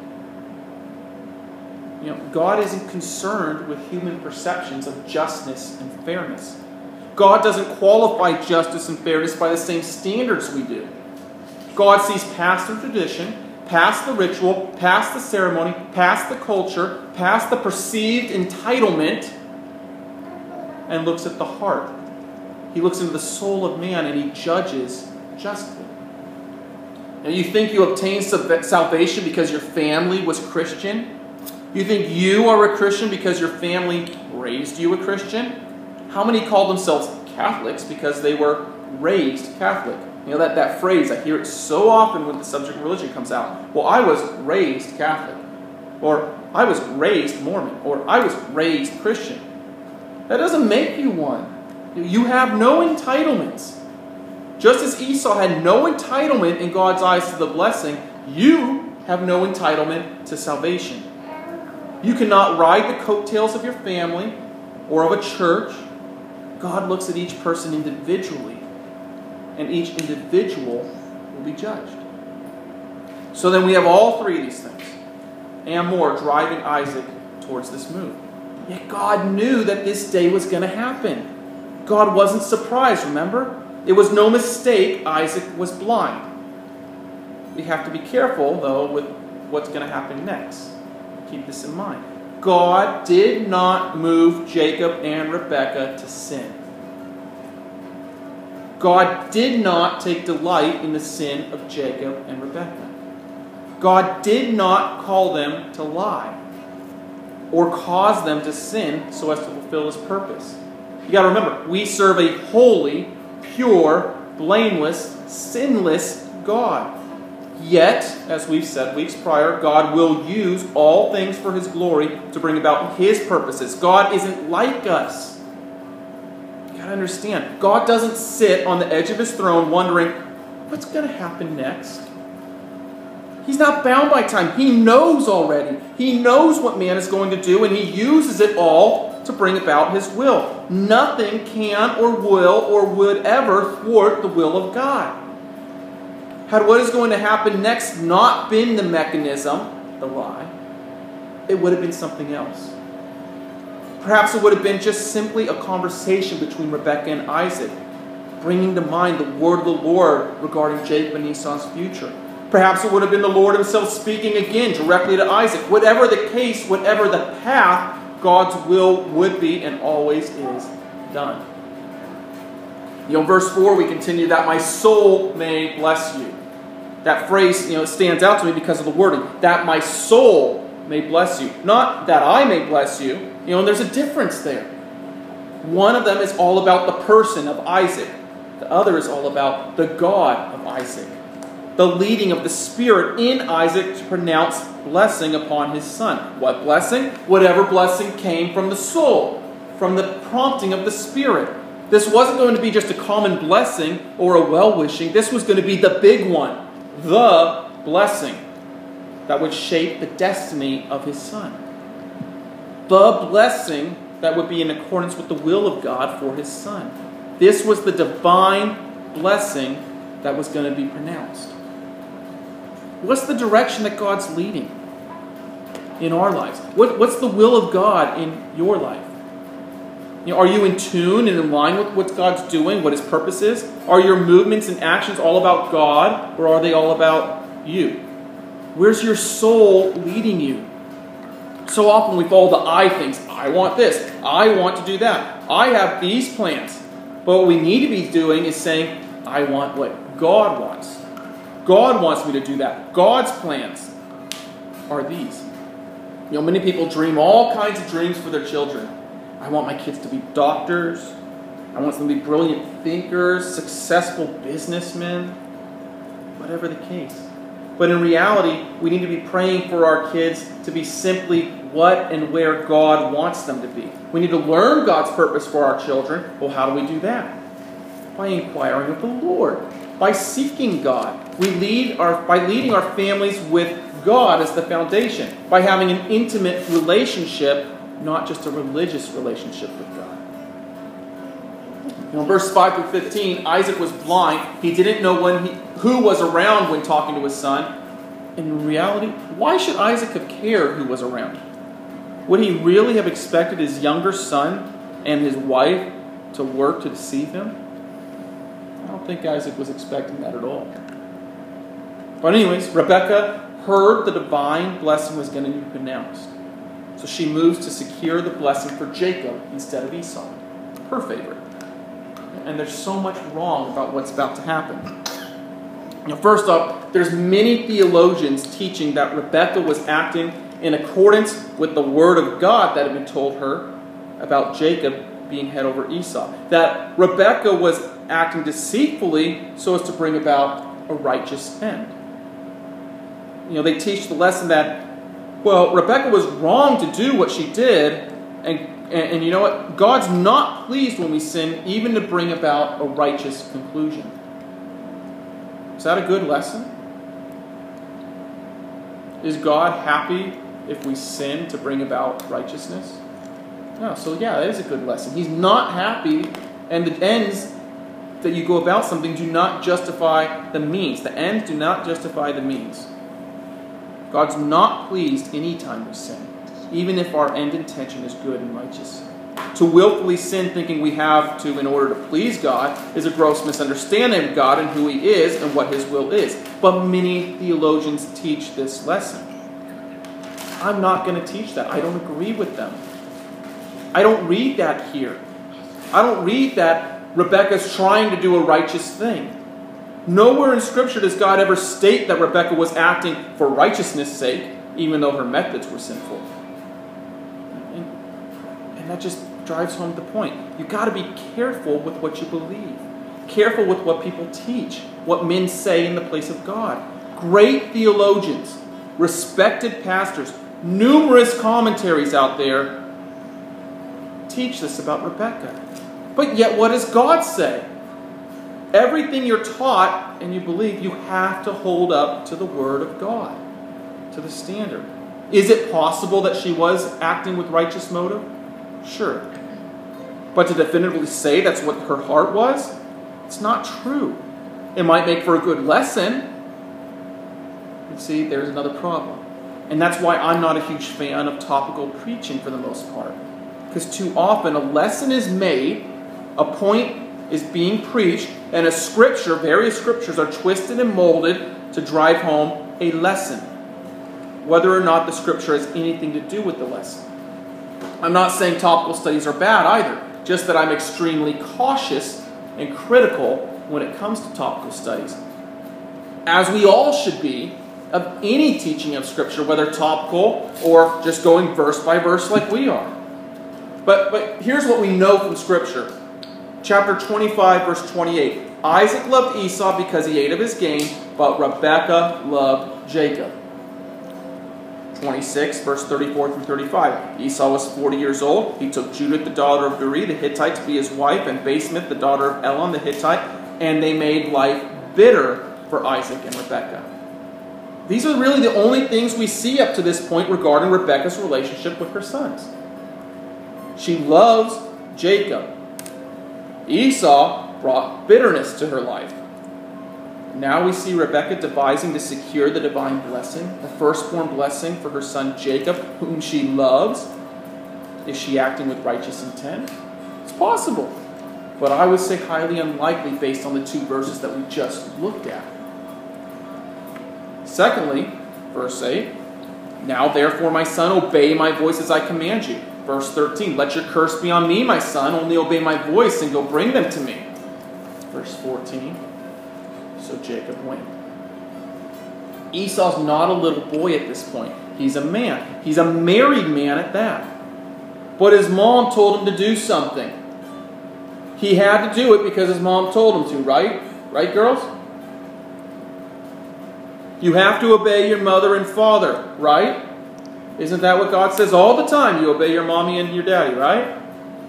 You know, God isn't concerned with human perceptions of justness and fairness. God doesn't qualify justice and fairness by the same standards we do. God sees past the tradition, past the ritual, past the ceremony, past the culture, past the perceived entitlement, and looks at the heart. He looks into the soul of man and he judges justly. Now, you think you obtained salvation because your family was Christian? You think you are a Christian because your family raised you a Christian? How many call themselves Catholics because they were raised Catholic? You know, that, that phrase, I hear it so often when the subject of religion comes out. Well, I was raised Catholic. Or, I was raised Mormon. Or, I was raised Christian. That doesn't make you one. You have no entitlements. Just as Esau had no entitlement in God's eyes to the blessing, you have no entitlement to salvation. You cannot ride the coattails of your family or of a church. God looks at each person individually, and each individual will be judged. So then we have all three of these things, and more, driving Isaac towards this move. Yet God knew that this day was going to happen. God wasn't surprised, remember? It was no mistake Isaac was blind. We have to be careful, though, with what's going to happen next. Keep this in mind. God did not move Jacob and Rebekah to sin. God did not take delight in the sin of Jacob and Rebekah. God did not call them to lie or cause them to sin so as to fulfill His purpose. You got to remember, we serve a holy, pure, blameless, sinless God. Yet, as we've said weeks prior, God will use all things for His glory to bring about His purposes. God isn't like us. You got to understand, God doesn't sit on the edge of His throne wondering, what's going to happen next? He's not bound by time. He knows already. He knows what man is going to do, and He uses it all to bring about His will. Nothing can or will or would ever thwart the will of God. Had what is going to happen next not been the mechanism, the lie, it would have been something else. Perhaps it would have been just simply a conversation between Rebekah and Isaac, bringing to mind the word of the Lord regarding Jacob and Esau's future. Perhaps it would have been the Lord Himself speaking again directly to Isaac. Whatever the case, whatever the path, God's will would be and always is done. You know, verse four, we continue, that my soul may bless you. That phrase, you know, stands out to me because of the wording. That my soul may bless you. Not that I may bless you. You know, and there's a difference there. One of them is all about the person of Isaac. The other is all about the God of Isaac. The leading of the Spirit in Isaac to pronounce blessing upon his son. What blessing? Whatever blessing came from the soul, from the prompting of the Spirit. This wasn't going to be just a common blessing or a well-wishing. This was going to be the big one. The blessing that would shape the destiny of his son. The blessing that would be in accordance with the will of God for his son. This was the divine blessing that was going to be pronounced. What's the direction that God's leading in our lives? What, what's the will of God in your life? You know, are you in tune and in line with what God's doing, what His purpose is? Are your movements and actions all about God, or are they all about you? Where's your soul leading you? So often we follow the I things. I want this. I want to do that. I have these plans. But what we need to be doing is saying, I want what God wants. God wants me to do that. God's plans are these. You know, many people dream all kinds of dreams for their children. I want my kids to be doctors. I want them to be brilliant thinkers, successful businessmen, whatever the case. But in reality, we need to be praying for our kids to be simply what and where God wants them to be. We need to learn God's purpose for our children. Well, how do we do that? By inquiring of the Lord, by seeking God. We lead our by leading our families with God as the foundation, by having an intimate relationship, not just a religious relationship with God. You know, verse five through fifteen, Isaac was blind. He didn't know when he, who was around when talking to his son. In reality, why should Isaac have cared who was around? Would he really have expected his younger son and his wife to work to deceive him? I don't think Isaac was expecting that at all. But anyways, Rebekah heard the divine blessing was going to be pronounced. So she moves to secure the blessing for Jacob instead of Esau, her favorite. And there's so much wrong about what's about to happen. You know, first off, there's many theologians teaching that Rebekah was acting in accordance with the word of God that had been told her about Jacob being head over Esau. That Rebekah was acting deceitfully so as to bring about a righteous end. You know, they teach the lesson that, well, Rebekah was wrong to do what she did, and, and, and you know what? God's not pleased when we sin, even to bring about a righteous conclusion. Is that a good lesson? Is God happy if we sin to bring about righteousness? No, so yeah, that is a good lesson. He's not happy, and the ends that you go about something do not justify the means. The ends do not justify the means. God's not pleased any time we sin, even if our end intention is good and righteous. To willfully sin thinking we have to in order to please God is a gross misunderstanding of God and who He is and what His will is. But many theologians teach this lesson. I'm not going to teach that. I don't agree with them. I don't read that here. I don't read that Rebekah's trying to do a righteous thing. Nowhere in Scripture does God ever state that Rebekah was acting for righteousness' sake, even though her methods were sinful. And, and that just drives home the point. You've got to be careful with what you believe. Careful with what people teach, what men say in the place of God. Great theologians, respected pastors, numerous commentaries out there teach this about Rebekah. But yet, what does God say? Everything you're taught and you believe, you have to hold up to the Word of God, to the standard. Is it possible that she was acting with righteous motive? Sure. But to definitively say that's what her heart was, it's not true. It might make for a good lesson. You see, there's another problem. And that's why I'm not a huge fan of topical preaching for the most part. Because too often a lesson is made, a point is being preached, and a scripture, various scriptures are twisted and molded to drive home a lesson, whether or not the scripture has anything to do with the lesson. I'm not saying topical studies are bad either, just that I'm extremely cautious and critical when it comes to topical studies, as we all should be of any teaching of Scripture, whether topical or just going verse by verse like we are. But, but here's what we know from Scripture. Chapter twenty-five, verse twenty-eight. Isaac loved Esau because he ate of his gain, but Rebekah loved Jacob. twenty-six, verse thirty-four through thirty-five. Esau was forty years old. He took Judith, the daughter of Beri, the Hittite, to be his wife, and Basemath, the daughter of Elon, the Hittite, and they made life bitter for Isaac and Rebekah. These are really the only things we see up to this point regarding Rebekah's relationship with her sons. She loves Jacob. Esau brought bitterness to her life. Now we see Rebekah devising to secure the divine blessing, the firstborn blessing for her son Jacob, whom she loves. Is she acting with righteous intent? It's possible. But I would say highly unlikely based on the two verses that we just looked at. Secondly, verse eight, now therefore, my son, obey my voice as I command you. Verse thirteen, let your curse be on me, my son, only obey my voice and go bring them to me. Verse fourteen, so Jacob went. Esau's not a little boy at this point. He's a man. He's a married man at that. But his mom told him to do something. He had to do it because his mom told him to, right? Right, girls? You have to obey your mother and father, right? Isn't that what God says all the time? You obey your mommy and your daddy, right?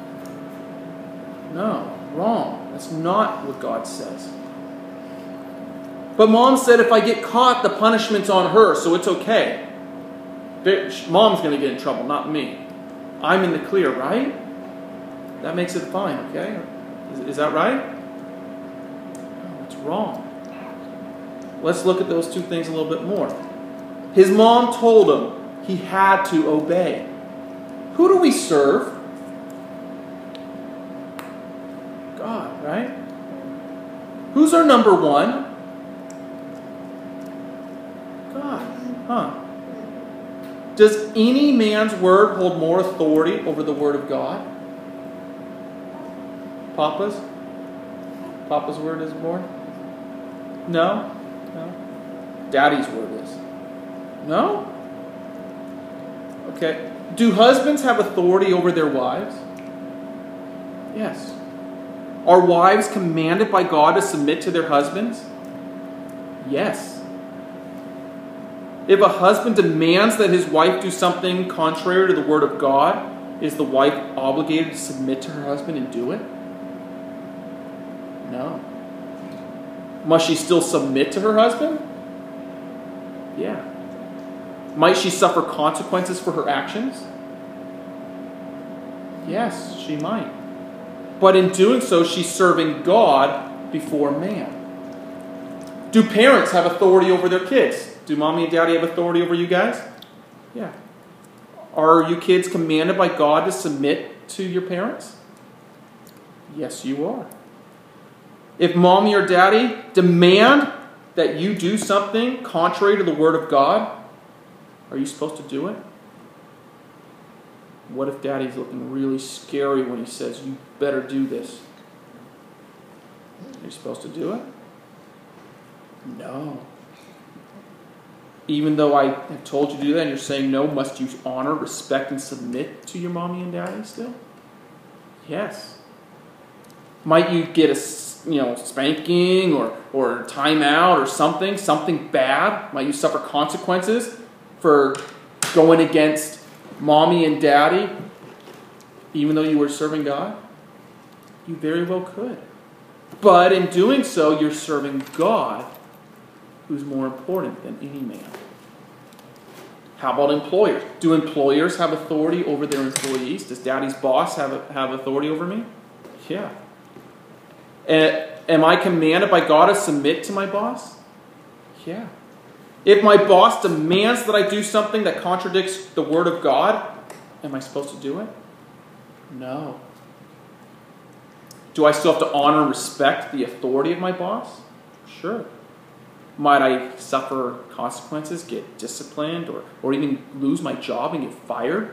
No, wrong. That's not what God says. But mom said if I get caught, the punishment's on her, so it's okay. Mom's going to get in trouble, not me. I'm in the clear, right? That makes it fine, okay? Is, is that right? No, it's wrong. Let's look at those two things a little bit more. His mom told him he had to obey. Who do we serve? God, right? Who's our number one? God, huh? Does any man's word hold more authority over the word of God? Papa's? Papa's word is more? No? No? Daddy's word is? No? Okay. Do husbands have authority over their wives? Yes. Are wives commanded by God to submit to their husbands? Yes. If a husband demands that his wife do something contrary to the word of God, is the wife obligated to submit to her husband and do it? No. Must she still submit to her husband? Yeah. Might she suffer consequences for her actions? Yes, she might. But in doing so, she's serving God before man. Do parents have authority over their kids? Do mommy and daddy have authority over you guys? Yeah. Are you kids commanded by God to submit to your parents? Yes, you are. If mommy or daddy demand that you do something contrary to the word of God, are you supposed to do it? What if daddy's looking really scary when he says, you better do this? Are you supposed to do it? No. Even though I have told you to do that and you're saying no, must you honor, respect, and submit to your mommy and daddy still? Yes. Might you get a you know, spanking or, or timeout or something, something bad? Might you suffer consequences for going against mommy and daddy even though you were serving God? You very well could. But in doing so, you're serving God, who's more important than any man. How about employers? Do employers have authority over their employees? Does daddy's boss have, have authority over me? Yeah. And am I commanded by God to submit to my boss? Yeah. If my boss demands that I do something that contradicts the word of God, am I supposed to do it? No. Do I still have to honor and respect the authority of my boss? Sure. Might I suffer consequences, get disciplined, or, or even lose my job and get fired?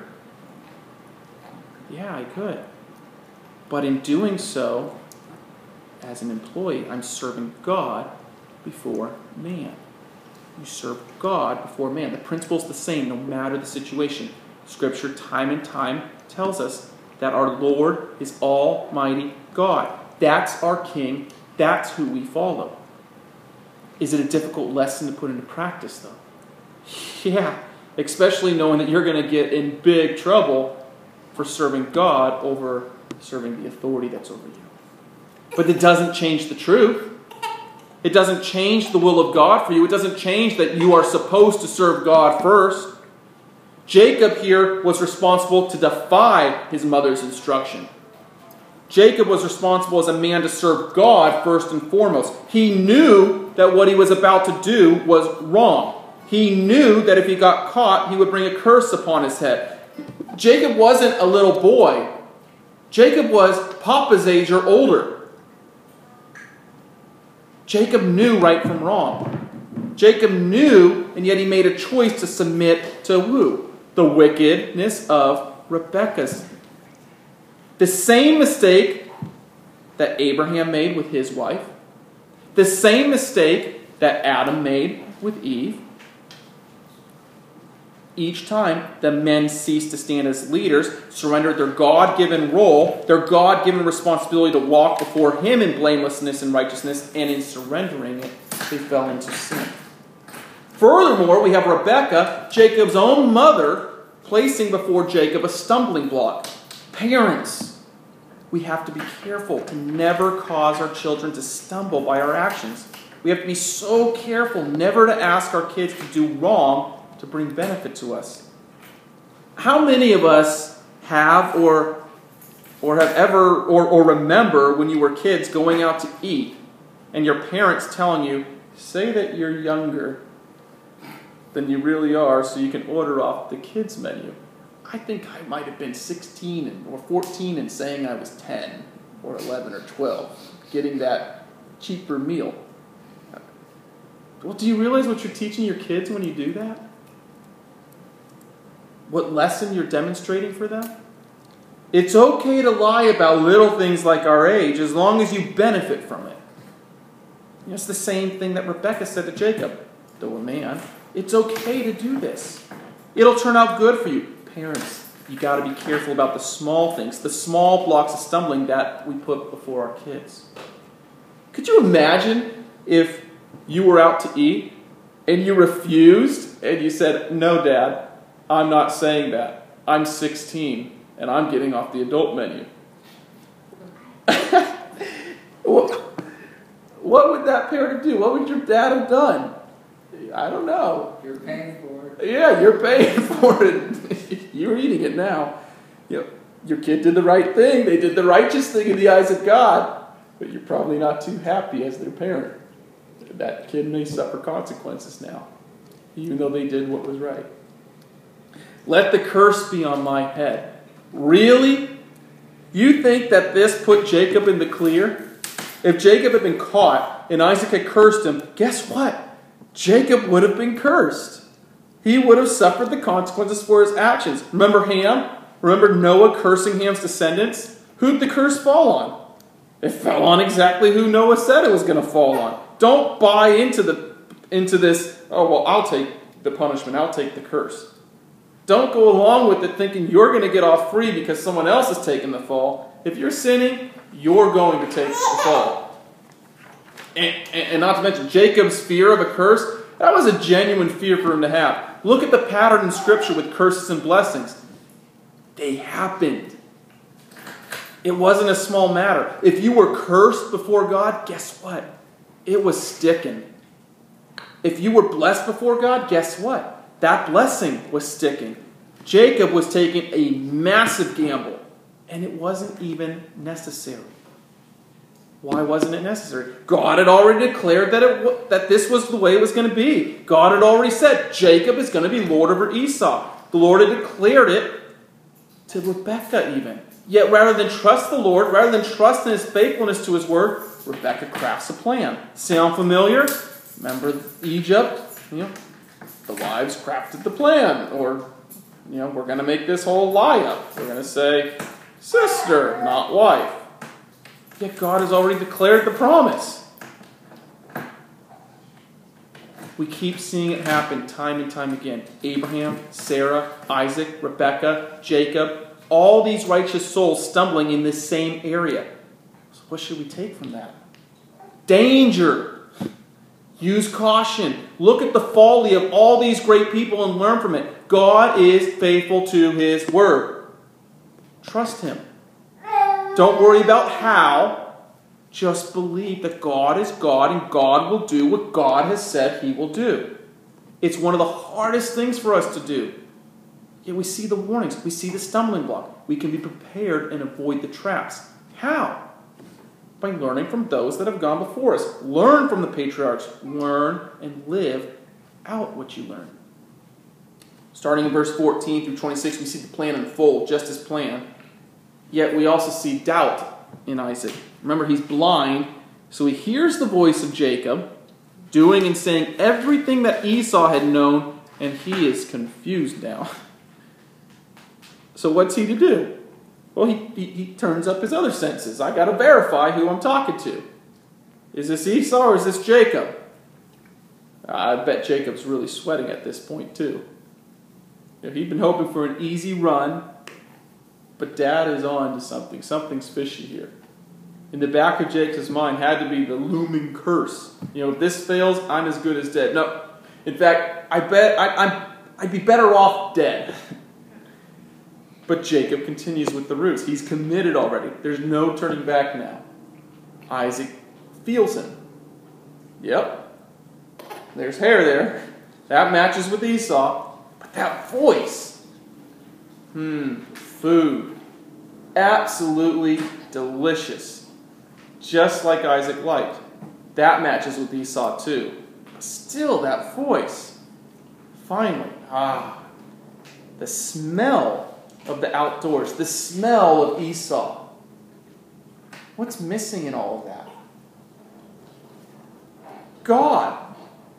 Yeah, I could. But in doing so, as an employee, I'm serving God before man. You serve God before man. The principle's the same no matter the situation. Scripture time and time tells us that our Lord is Almighty God. That's our King. That's who we follow. Is it a difficult lesson to put into practice, though? Yeah, especially knowing that you're going to get in big trouble for serving God over serving the authority that's over you. But it doesn't change the truth. It doesn't change the will of God for you. It doesn't change that you are supposed to serve God first. Jacob here was responsible to defy his mother's instruction. Jacob was responsible as a man to serve God first and foremost. He knew that what he was about to do was wrong. He knew that if he got caught, he would bring a curse upon his head. Jacob wasn't a little boy. Jacob was Papa's age or older. Jacob knew right from wrong. Jacob knew, and yet he made a choice to submit to who? The wickedness of Rebekah's. The same mistake that Abraham made with his wife. The same mistake that Adam made with Eve. Each time the men ceased to stand as leaders, surrendered their God-given role, their God-given responsibility to walk before Him in blamelessness and righteousness, and in surrendering it, they fell into sin. Furthermore, we have Rebekah, Jacob's own mother, placing before Jacob a stumbling block. Parents, we have to be careful to never cause our children to stumble by our actions. We have to be so careful never to ask our kids to do wrong to bring benefit to us. How many of us have or or have ever or, or remember when you were kids going out to eat and your parents telling you, say that you're younger than you really are so you can order off the kids' menu? I think I might have been sixteen or fourteen and saying I was ten or eleven or twelve, getting that cheaper meal. Well, do you realize what you're teaching your kids when you do that? What lesson you're demonstrating for them? It's okay to lie about little things like our age as long as you benefit from it. You know, it's the same thing that Rebekah said to Jacob. Though a man, it's okay to do this. It'll turn out good for you. Parents, you got to be careful about the small things, the small blocks of stumbling that we put before our kids. Could you imagine if you were out to eat and you refused and you said, no, Dad, I'm not saying that. I'm sixteen and I'm getting off the adult menu. What would that parent do? What would your dad have done? I don't know.
You're paying for it.
Yeah, you're paying for it. You're eating it now. You know, your kid did the right thing. They did the righteous thing in the eyes of God. But you're probably not too happy as their parent. That kid may suffer consequences now, even though they did what was right. Let the curse be on my head. Really? You think that this put Jacob in the clear? If Jacob had been caught and Isaac had cursed him, guess what? Jacob would have been cursed. He would have suffered the consequences for his actions. Remember Ham? Remember Noah cursing Ham's descendants? Who'd the curse fall on? It fell on exactly who Noah said it was going to fall on. Don't buy into the into this, oh, well, I'll take the punishment. I'll take the curse. Don't go along with it thinking you're going to get off free because someone else is taking the fall. If you're sinning, you're going to take the fall. And, and, and not to mention, Jacob's fear of a curse, that was a genuine fear for him to have. Look at the pattern in Scripture with curses and blessings. They happened. It wasn't a small matter. If you were cursed before God, guess what? It was sticking. If you were blessed before God, guess what? That blessing was sticking. Jacob was taking a massive gamble, and it wasn't even necessary. Why wasn't it necessary? God had already declared that it that this was the way it was going to be. God had already said Jacob is going to be Lord over Esau. The Lord had declared it to Rebekah even. Yet rather than trust the Lord, rather than trust in His faithfulness to His word, Rebekah crafts a plan. Sound familiar? Remember Egypt? You know, the wives crafted the plan. Or, you know, we're going to make this whole lie up. We're going to say, sister, not wife. Yet God has already declared the promise. We keep seeing it happen time and time again. Abraham, Sarah, Isaac, Rebekah, Jacob, all these righteous souls stumbling in this same area. So what should we take from that? Danger. Use caution. Look at the folly of all these great people and learn from it. God is faithful to His word. Trust Him. Don't worry about how. Just believe that God is God and God will do what God has said He will do. It's one of the hardest things for us to do. Yet we see the warnings. We see the stumbling block. We can be prepared and avoid the traps. How? By learning from those that have gone before us. Learn from the patriarchs. Learn and live out what you learn. Starting in verse fourteen through twenty-six, we see the plan unfold just as planned. Yet we also see doubt in Isaac. Remember, he's blind, so he hears the voice of Jacob, doing and saying everything that Esau had known, and he is confused now. So what's he to do? Well, he, he, he turns up his other senses. I got to verify who I'm talking to. Is this Esau or is this Jacob? I bet Jacob's really sweating at this point too. You know, he'd been hoping for an easy run, but Dad is on to something. Something's fishy here. In the back of Jacob's mind had to be the looming curse. You know, if this fails, I'm as good as dead. No, in fact, I bet I, I'm, I'd be better off dead. But Jacob continues with the ruse. He's committed already. There's no turning back now. Isaac feels him. Yep. There's hair there. That matches with Esau. But that voice. Hmm. Food. Absolutely delicious. Just like Isaac liked. That matches with Esau too. But still, that voice. Finally. Ah. The smell of the outdoors. The smell of Esau. What's missing in all of that? God.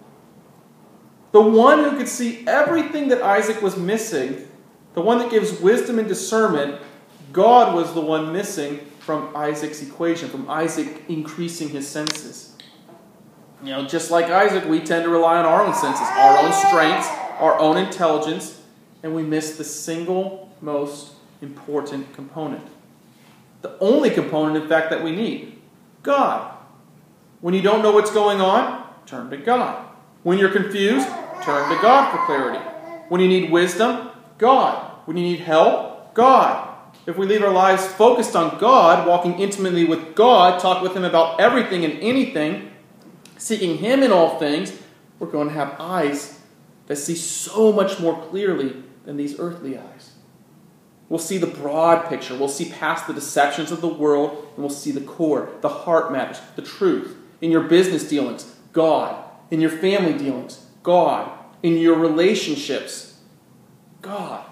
The one who could see everything that Isaac was missing, the one that gives wisdom and discernment, God was the one missing from Isaac's equation, from Isaac increasing his senses. You know, just like Isaac, we tend to rely on our own senses, our own strengths, our own intelligence, and we miss the single most important component. The only component, in fact, that we need. God. When you don't know what's going on, turn to God. When you're confused, turn to God for clarity. When you need wisdom, God. When you need help, God. If we leave our lives focused on God, walking intimately with God, talk with Him about everything and anything, seeking Him in all things, we're going to have eyes that see so much more clearly than these earthly eyes. We'll see the broad picture. We'll see past the deceptions of the world, and we'll see the core, the heart matters, the truth. In your business dealings, God. In your family dealings, God. In your relationships, God.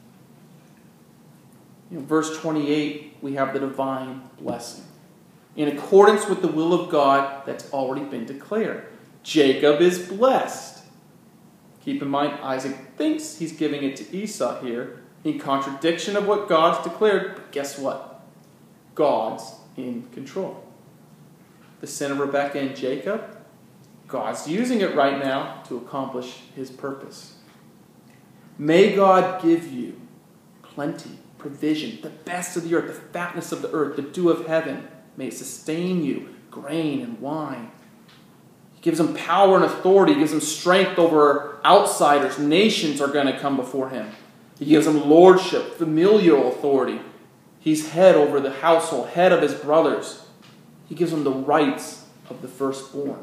You know, verse twenty-eight, we have the divine blessing. In accordance with the will of God that's already been declared. Jacob is blessed. Keep in mind, Isaac thinks he's giving it to Esau here, in contradiction of what God's declared, but guess what? God's in control. The sin of Rebekah and Jacob, God's using it right now to accomplish His purpose. May God give you plenty, provision, the best of the earth, the fatness of the earth, the dew of heaven. May it sustain you, grain and wine. He gives Him power and authority. He gives Him strength over outsiders. Nations are going to come before Him. He gives Him lordship, familial authority. He's head over the household, head of His brothers. He gives Him the rights of the firstborn.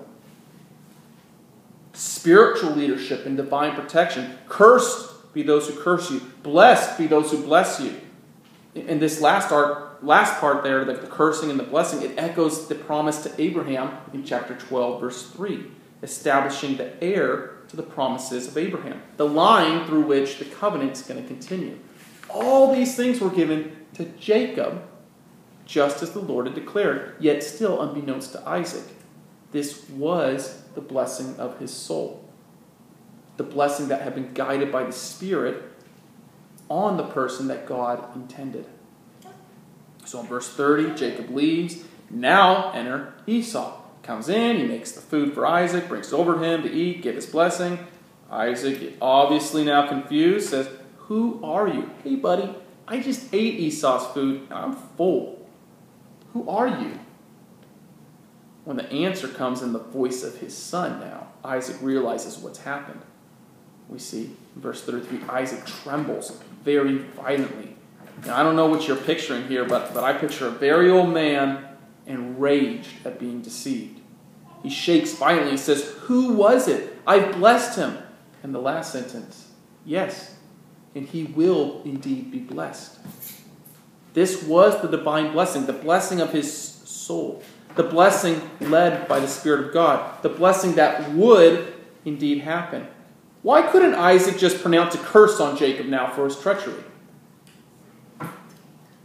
Spiritual leadership and divine protection. Cursed be those who curse you. Blessed be those who bless you. In this last part, last part there, the, the cursing and the blessing, it echoes the promise to Abraham in chapter twelve, verse three, establishing the heir to the promises of Abraham, the line through which the covenant is going to continue. All these things were given to Jacob, just as the Lord had declared, yet still unbeknownst to Isaac. This was the blessing of his soul, the blessing that had been guided by the Spirit on the person that God intended. So in verse thirty, Jacob leaves. Now enter Esau. Comes in, he makes the food for Isaac, brings it over to him to eat, get his blessing. Isaac, obviously now confused, says, "Who are you?" "Hey buddy, I just ate Esau's food and I'm full. Who are you?" When the answer comes in the voice of his son now, Isaac realizes what's happened. We see in verse thirty-three, Isaac trembles very violently. Now, I don't know what you're picturing here, but, but I picture a very old man enraged at being deceived. He shakes violently and says, "Who was it? I've blessed him." And the last sentence, "Yes, and he will indeed be blessed." This was the divine blessing, the blessing of his soul, the blessing led by the Spirit of God, the blessing that would indeed happen. Why couldn't Isaac just pronounce a curse on Jacob now for his treachery?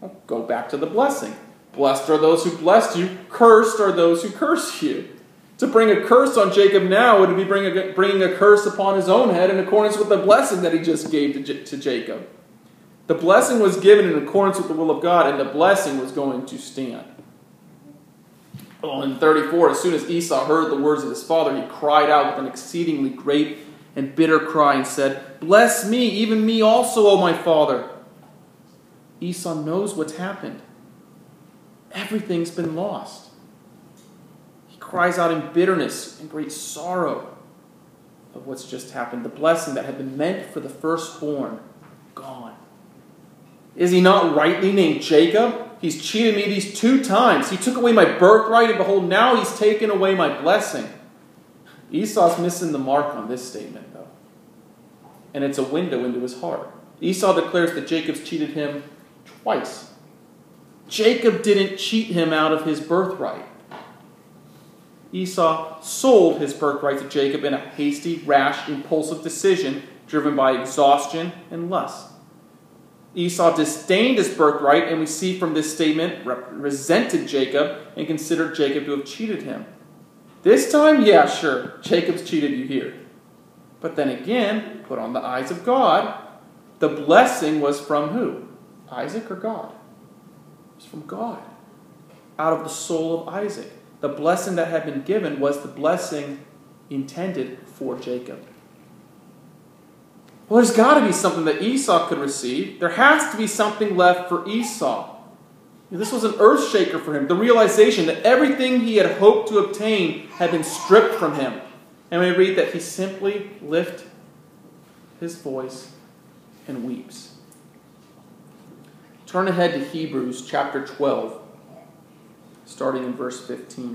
Well, go back to the blessing. Blessed are those who blessed you. Cursed are those who curse you. To bring a curse on Jacob now would be bringing a, bringing a curse upon his own head in accordance with the blessing that he just gave to, J- to Jacob. The blessing was given in accordance with the will of God, and the blessing was going to stand. Well, in thirty-four, as soon as Esau heard the words of his father, he cried out with an exceedingly great and bitter cry and said, "Bless me, even me also, O my father." Esau knows what's happened. Everything's been lost. He cries out in bitterness and great sorrow of what's just happened. The blessing that had been meant for the firstborn, gone. Is he not rightly named Jacob? He's cheated me these two times. He took away my birthright, and behold, now he's taken away my blessing. Esau's missing the mark on this statement, though. And it's a window into his heart. Esau declares that Jacob's cheated him twice. Jacob didn't cheat him out of his birthright. Esau sold his birthright to Jacob in a hasty, rash, impulsive decision driven by exhaustion and lust. Esau disdained his birthright, and we see from this statement, resented Jacob and considered Jacob to have cheated him. This time, yeah, sure, Jacob's cheated you here. But then again, put on the eyes of God, the blessing was from who? Isaac or God? It was from God. Out of the soul of Isaac. The blessing that had been given was the blessing intended for Jacob. Well, there's got to be something that Esau could receive. There has to be something left for Esau. This was an earth shaker for him. The realization that everything he had hoped to obtain had been stripped from him. And we read that he simply lifts his voice and weeps. Turn ahead to Hebrews chapter twelve, starting in verse fifteen.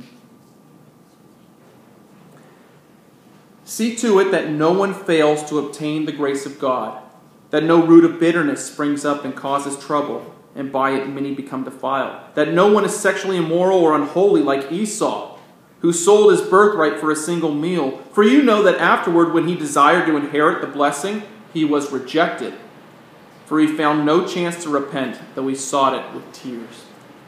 See to it that no one fails to obtain the grace of God, that no root of bitterness springs up and causes trouble, and by it many become defiled, that no one is sexually immoral or unholy like Esau, who sold his birthright for a single meal. For you know that afterward, when he desired to inherit the blessing, he was rejected, for he found no chance to repent, though he sought it with tears.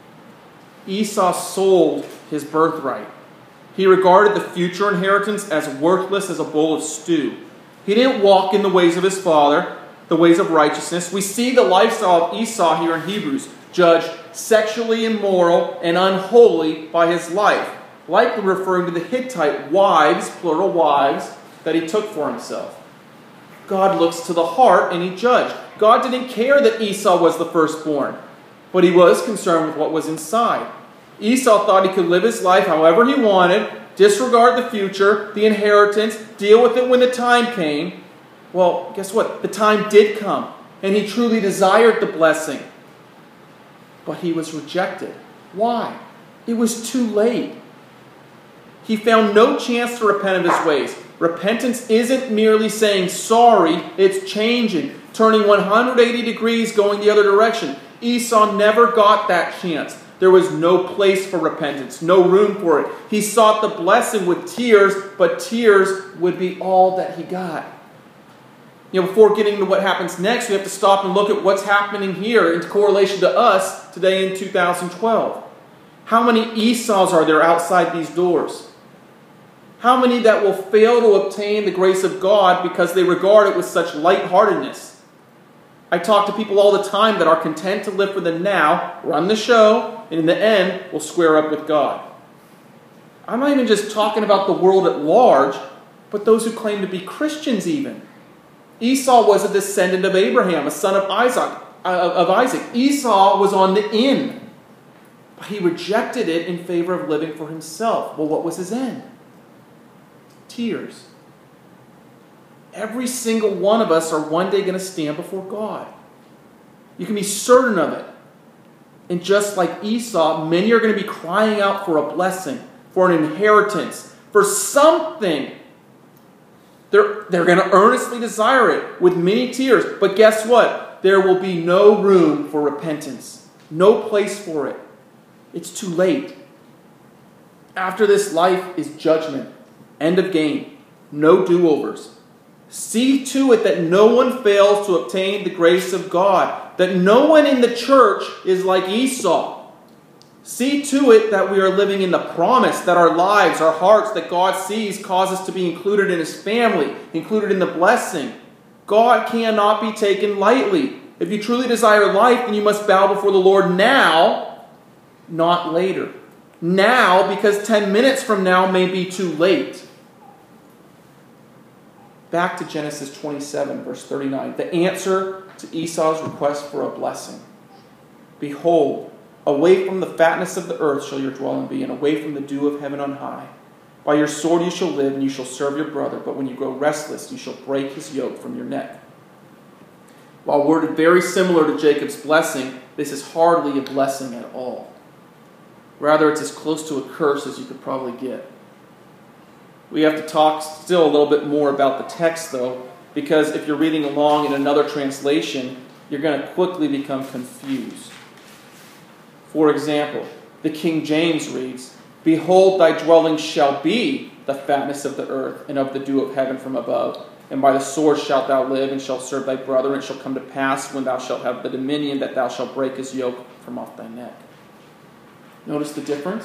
Esau sold his birthright. He regarded the future inheritance as worthless as a bowl of stew. He didn't walk in the ways of his father, the ways of righteousness. We see the lifestyle of Esau here in Hebrews, judged sexually immoral and unholy by his life, likely referring to the Hittite wives, plural wives, that he took for himself. God looks to the heart and he judged. God didn't care that Esau was the firstborn, but he was concerned with what was inside. Esau thought he could live his life however he wanted, disregard the future, the inheritance, deal with it when the time came. Well, guess what? The time did come, and he truly desired the blessing. But he was rejected. Why? It was too late. He found no chance to repent of his ways. Repentance isn't merely saying sorry, it's changing, turning one hundred eighty degrees going the other direction. Esau never got that chance. There was no place for repentance, no room for it. He sought the blessing with tears, but tears would be all that he got. You know, before getting to what happens next, we have to stop and look at what's happening here in correlation to us today in two thousand twelve. How many Esau's are there outside these doors? How many that will fail to obtain the grace of God because they regard it with such lightheartedness? I talk to people all the time that are content to live for the now, run the show, and in the end will square up with God. I'm not even just talking about the world at large, but those who claim to be Christians even. Esau was a descendant of Abraham, a son of Isaac. Of Isaac. Esau was on the in, but he rejected it in favor of living for himself. Well, what was his end? Tears. Every single one of us are one day going to stand before God. You can be certain of it. And just like Esau, many are going to be crying out for a blessing, for an inheritance, for something. They're, they're going to earnestly desire it with many tears. But guess what? There will be no room for repentance. No place for it. It's too late. After this life is judgment. End of game. No do-overs. See to it that no one fails to obtain the grace of God. that no one in the church is like Esau. See to it that we are living in the promise, that our lives, our hearts that God sees cause us to be included in His family, included in the blessing. God cannot be taken lightly. If you truly desire life, then you must bow before the Lord now, not later. Now, because ten minutes from now may be too late. Back to Genesis twenty-seven, verse thirty-nine. The answer to Esau's request for a blessing. Behold, away from the fatness of the earth shall your dwelling be, and away from the dew of heaven on high. By your sword you shall live, and you shall serve your brother, but when you grow restless, you shall break his yoke from your neck. While worded very similar to Jacob's blessing, this is hardly a blessing at all. Rather, it's as close to a curse as you could probably get. We have to talk still a little bit more about the text, though, because if you're reading along in another translation, you're going to quickly become confused. For example, the King James reads, Behold, thy dwelling shall be the fatness of the earth, and of the dew of heaven from above. And by the sword shalt thou live, and shalt serve thy brother, and it shall come to pass, when thou shalt have the dominion, that thou shalt break his yoke from off thy neck. Notice the difference?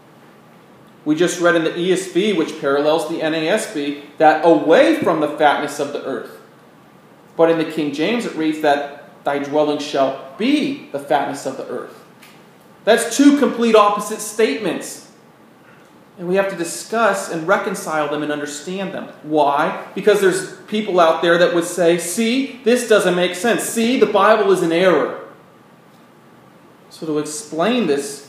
We just read in the E S V, which parallels the N A S B, that away from the fatness of the earth. But in the King James it reads that thy dwelling shall be the fatness of the earth. That's two complete opposite statements. And we have to discuss and reconcile them and understand them. Why? Because there's people out there that would say, see, this doesn't make sense. See, the Bible is in error. So to explain this,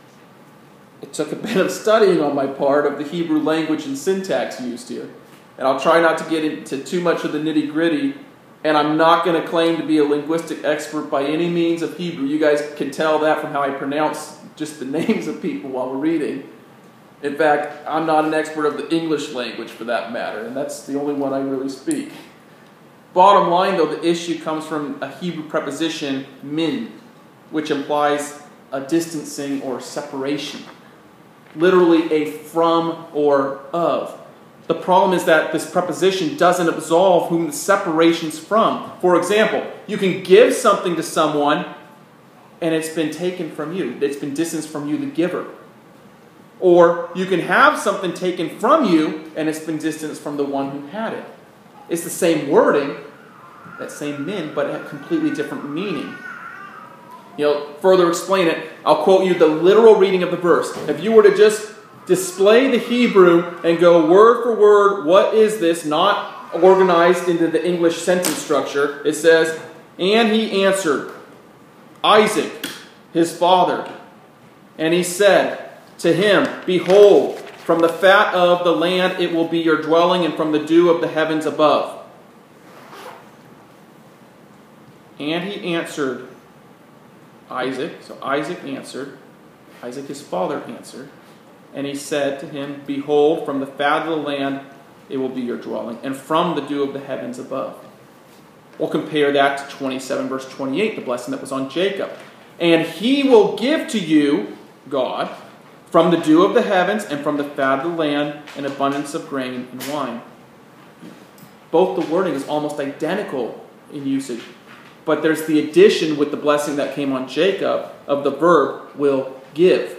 it took a bit of studying on my part of the Hebrew language and syntax used here. And I'll try not to get into too much of the nitty-gritty. And I'm not going to claim to be a linguistic expert by any means of Hebrew. You guys can tell that from how I pronounce just the names of people while we're reading. In fact, I'm not an expert of the English language for that matter, and that's the only one I really speak. Bottom line, though, the issue comes from a Hebrew preposition, min, which implies a distancing or separation. Literally a from or of. The problem is that this preposition doesn't absolve whom the separation's from. For example, you can give something to someone and it's been taken from you. It's been distanced from you, the giver. Or you can have something taken from you and it's been distanced from the one who had it. It's the same wording, that same min, but a completely different meaning. You know, further explain it, I'll quote you the literal reading of the verse. If you were to just display the Hebrew and go word for word, what is this, not organized into the English sentence structure, it says, and he answered, Isaac, his father, and he said to him, Behold, from the fat of the land it will be your dwelling, and from the dew of the heavens above. And he answered, Isaac, so Isaac answered, Isaac his father answered, and he said to him, Behold, from the fat of the land it will be your dwelling, and from the dew of the heavens above. We'll compare that to twenty-seven verse twenty-eight, the blessing that was on Jacob. And he will give to you, God, from the dew of the heavens and from the fat of the land, an abundance of grain and wine. Both the wording is almost identical in usage. But there's the addition with the blessing that came on Jacob of the verb will give,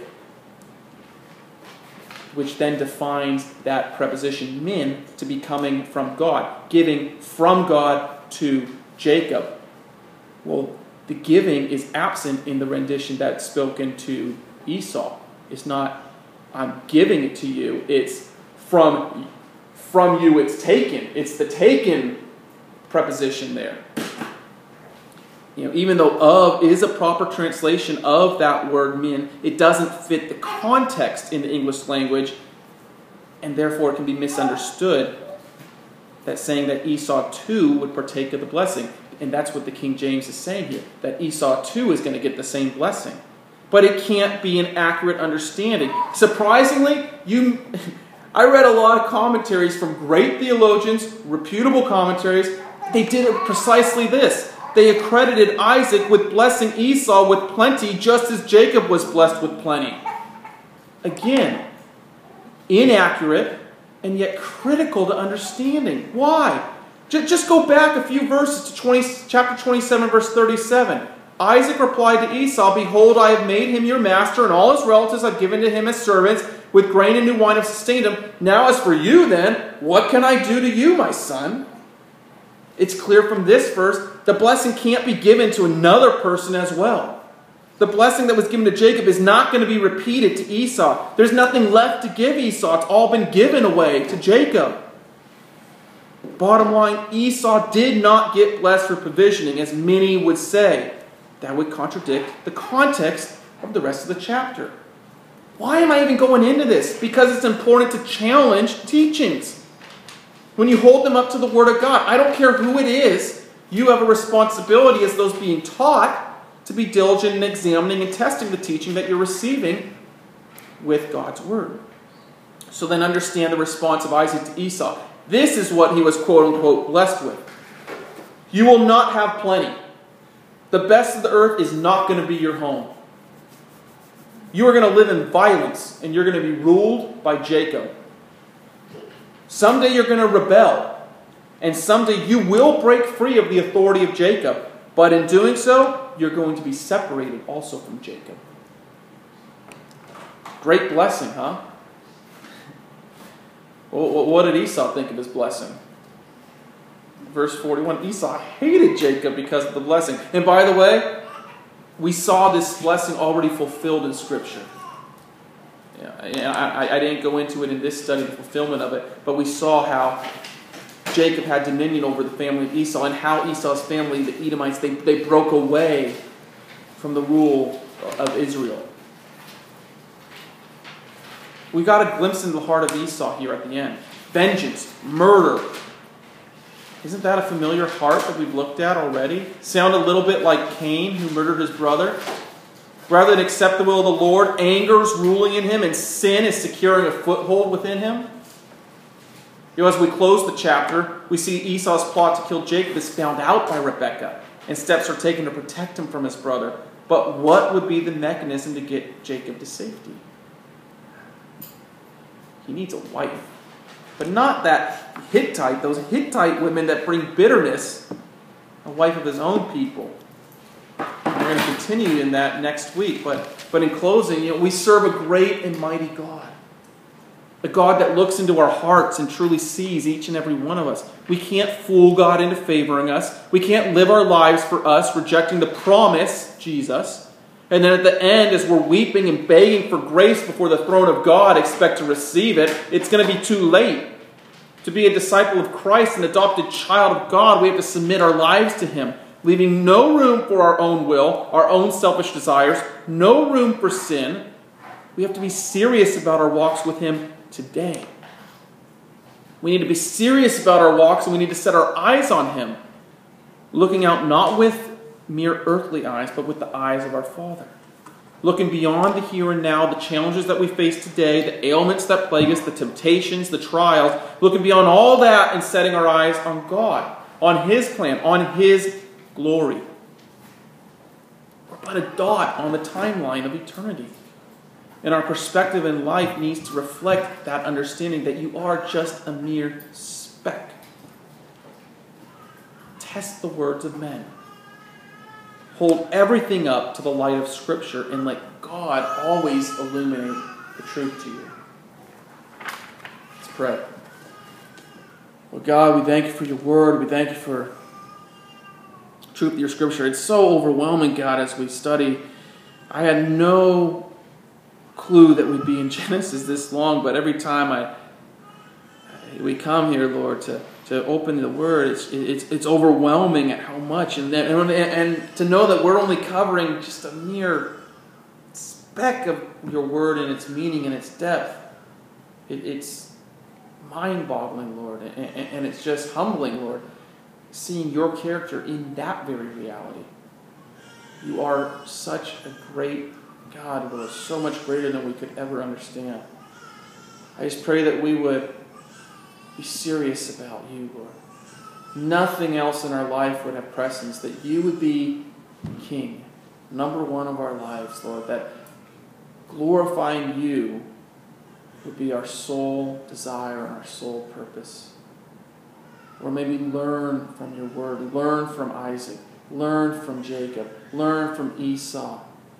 which then defines that preposition min to be coming from God, giving from God to Jacob. Well, the giving is absent in the rendition that's spoken to Esau. It's not, I'm giving it to you, it's from, from you it's taken. It's the taken preposition there. You know, even though of is a proper translation of that word min, it doesn't fit the context in the English language, and therefore it can be misunderstood that saying that Esau too would partake of the blessing. And that's what the King James is saying here, that Esau too is going to get the same blessing. But it can't be an accurate understanding. Surprisingly, you, I read a lot of commentaries from great theologians, reputable commentaries. They did it precisely this. They accredited Isaac with blessing Esau with plenty, just as Jacob was blessed with plenty. Again, inaccurate and yet critical to understanding. Why? Just go back a few verses to twenty, chapter twenty-seven, verse thirty-seven. Isaac replied to Esau, "Behold, I have made him your master, and all his relatives I've given to him as servants. With grain and new wine have sustained him. Now as for you then, what can I do to you, my son?" It's clear from this verse, the blessing can't be given to another person as well. The blessing that was given to Jacob is not going to be repeated to Esau. There's nothing left to give Esau. It's all been given away to Jacob. Bottom line, Esau did not get blessed for provisioning, as many would say. That would contradict the context of the rest of the chapter. Why am I even going into this? Because it's important to challenge teachings. When you hold them up to the Word of God, I don't care who it is, you have a responsibility as those being taught to be diligent in examining and testing the teaching that you're receiving with God's Word. So then understand the response of Isaac to Esau. This is what he was quote-unquote blessed with. You will not have plenty. The best of the earth is not going to be your home. You are going to live in violence, and you're going to be ruled by Jacob. Someday you're going to rebel, and someday you will break free of the authority of Jacob. But in doing so, you're going to be separated also from Jacob. Great blessing, huh? Well, what did Esau think of his blessing? Verse forty-one, Esau hated Jacob because of the blessing. And by the way, we saw this blessing already fulfilled in Scripture. Yeah, I, I didn't go into it in this study, the fulfillment of it, but we saw how Jacob had dominion over the family of Esau, and how Esau's family, the Edomites, they, they broke away from the rule of Israel. We got a glimpse into the heart of Esau here at the end. Vengeance, murder. Isn't that a familiar heart that we've looked at already? Sound a little bit like Cain, who murdered his brother? Rather than accept the will of the Lord, anger is ruling in him, and sin is securing a foothold within him. You know, as we close the chapter, we see Esau's plot to kill Jacob is found out by Rebekah, and steps are taken to protect him from his brother. But what would be the mechanism to get Jacob to safety? He needs a wife. But not that Hittite, those Hittite women that bring bitterness, a wife of his own people. And we're going to continue in that next week. But, but in closing, you know, we serve a great and mighty God. A God that looks into our hearts and truly sees each and every one of us. We can't fool God into favoring us. We can't live our lives for us, rejecting the promise, Jesus. And then at the end, as we're weeping and begging for grace before the throne of God, expect to receive it, it's going to be too late. To be a disciple of Christ, an adopted child of God, we have to submit our lives to Him, leaving no room for our own will, our own selfish desires, no room for sin. We have to be serious about our walks with Him today. We need to be serious about our walks, and we need to set our eyes on Him, looking out not with mere earthly eyes, but with the eyes of our Father. Looking beyond the here and now, the challenges that we face today, the ailments that plague us, the temptations, the trials, looking beyond all that and setting our eyes on God, on His plan, on His glory. We're but a dot on the timeline of eternity. And our perspective in life needs to reflect that understanding that you are just a mere speck. Test the words of men. Hold everything up to the light of Scripture and let God always illuminate the truth to you. Let's pray. Well, God, we thank you for your word. We thank you for the truth of your Scripture. It's so overwhelming, God, as we study. I had no clue that we'd be in Genesis this long, but every time I we come here, Lord, to To open the Word, it's it's it's overwhelming at how much, and and and to know that we're only covering just a mere speck of your Word and its meaning and its depth. It, it's mind-boggling, Lord, and, and it's just humbling, Lord, seeing your character in that very reality. You are such a great God, Lord, so much greater than we could ever understand. I just pray that we would be serious about you, Lord. Nothing else in our life would have precedence. That you would be King, number one of our lives, Lord. That glorifying you would be our sole desire and our sole purpose. Or maybe learn from your word. Learn from Isaac. learn from Jacob, learn from Esau.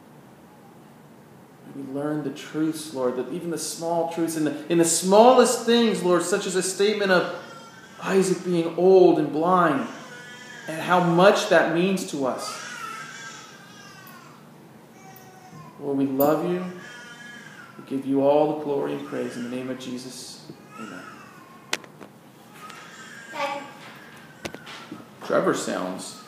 We learn the truths, Lord, that even the small truths, in the, in the smallest things, Lord, such as a statement of Isaac being old and blind, and how much that means to us. Lord, we love you. We give you all the glory and praise in the name of Jesus. Amen. Trevor sounds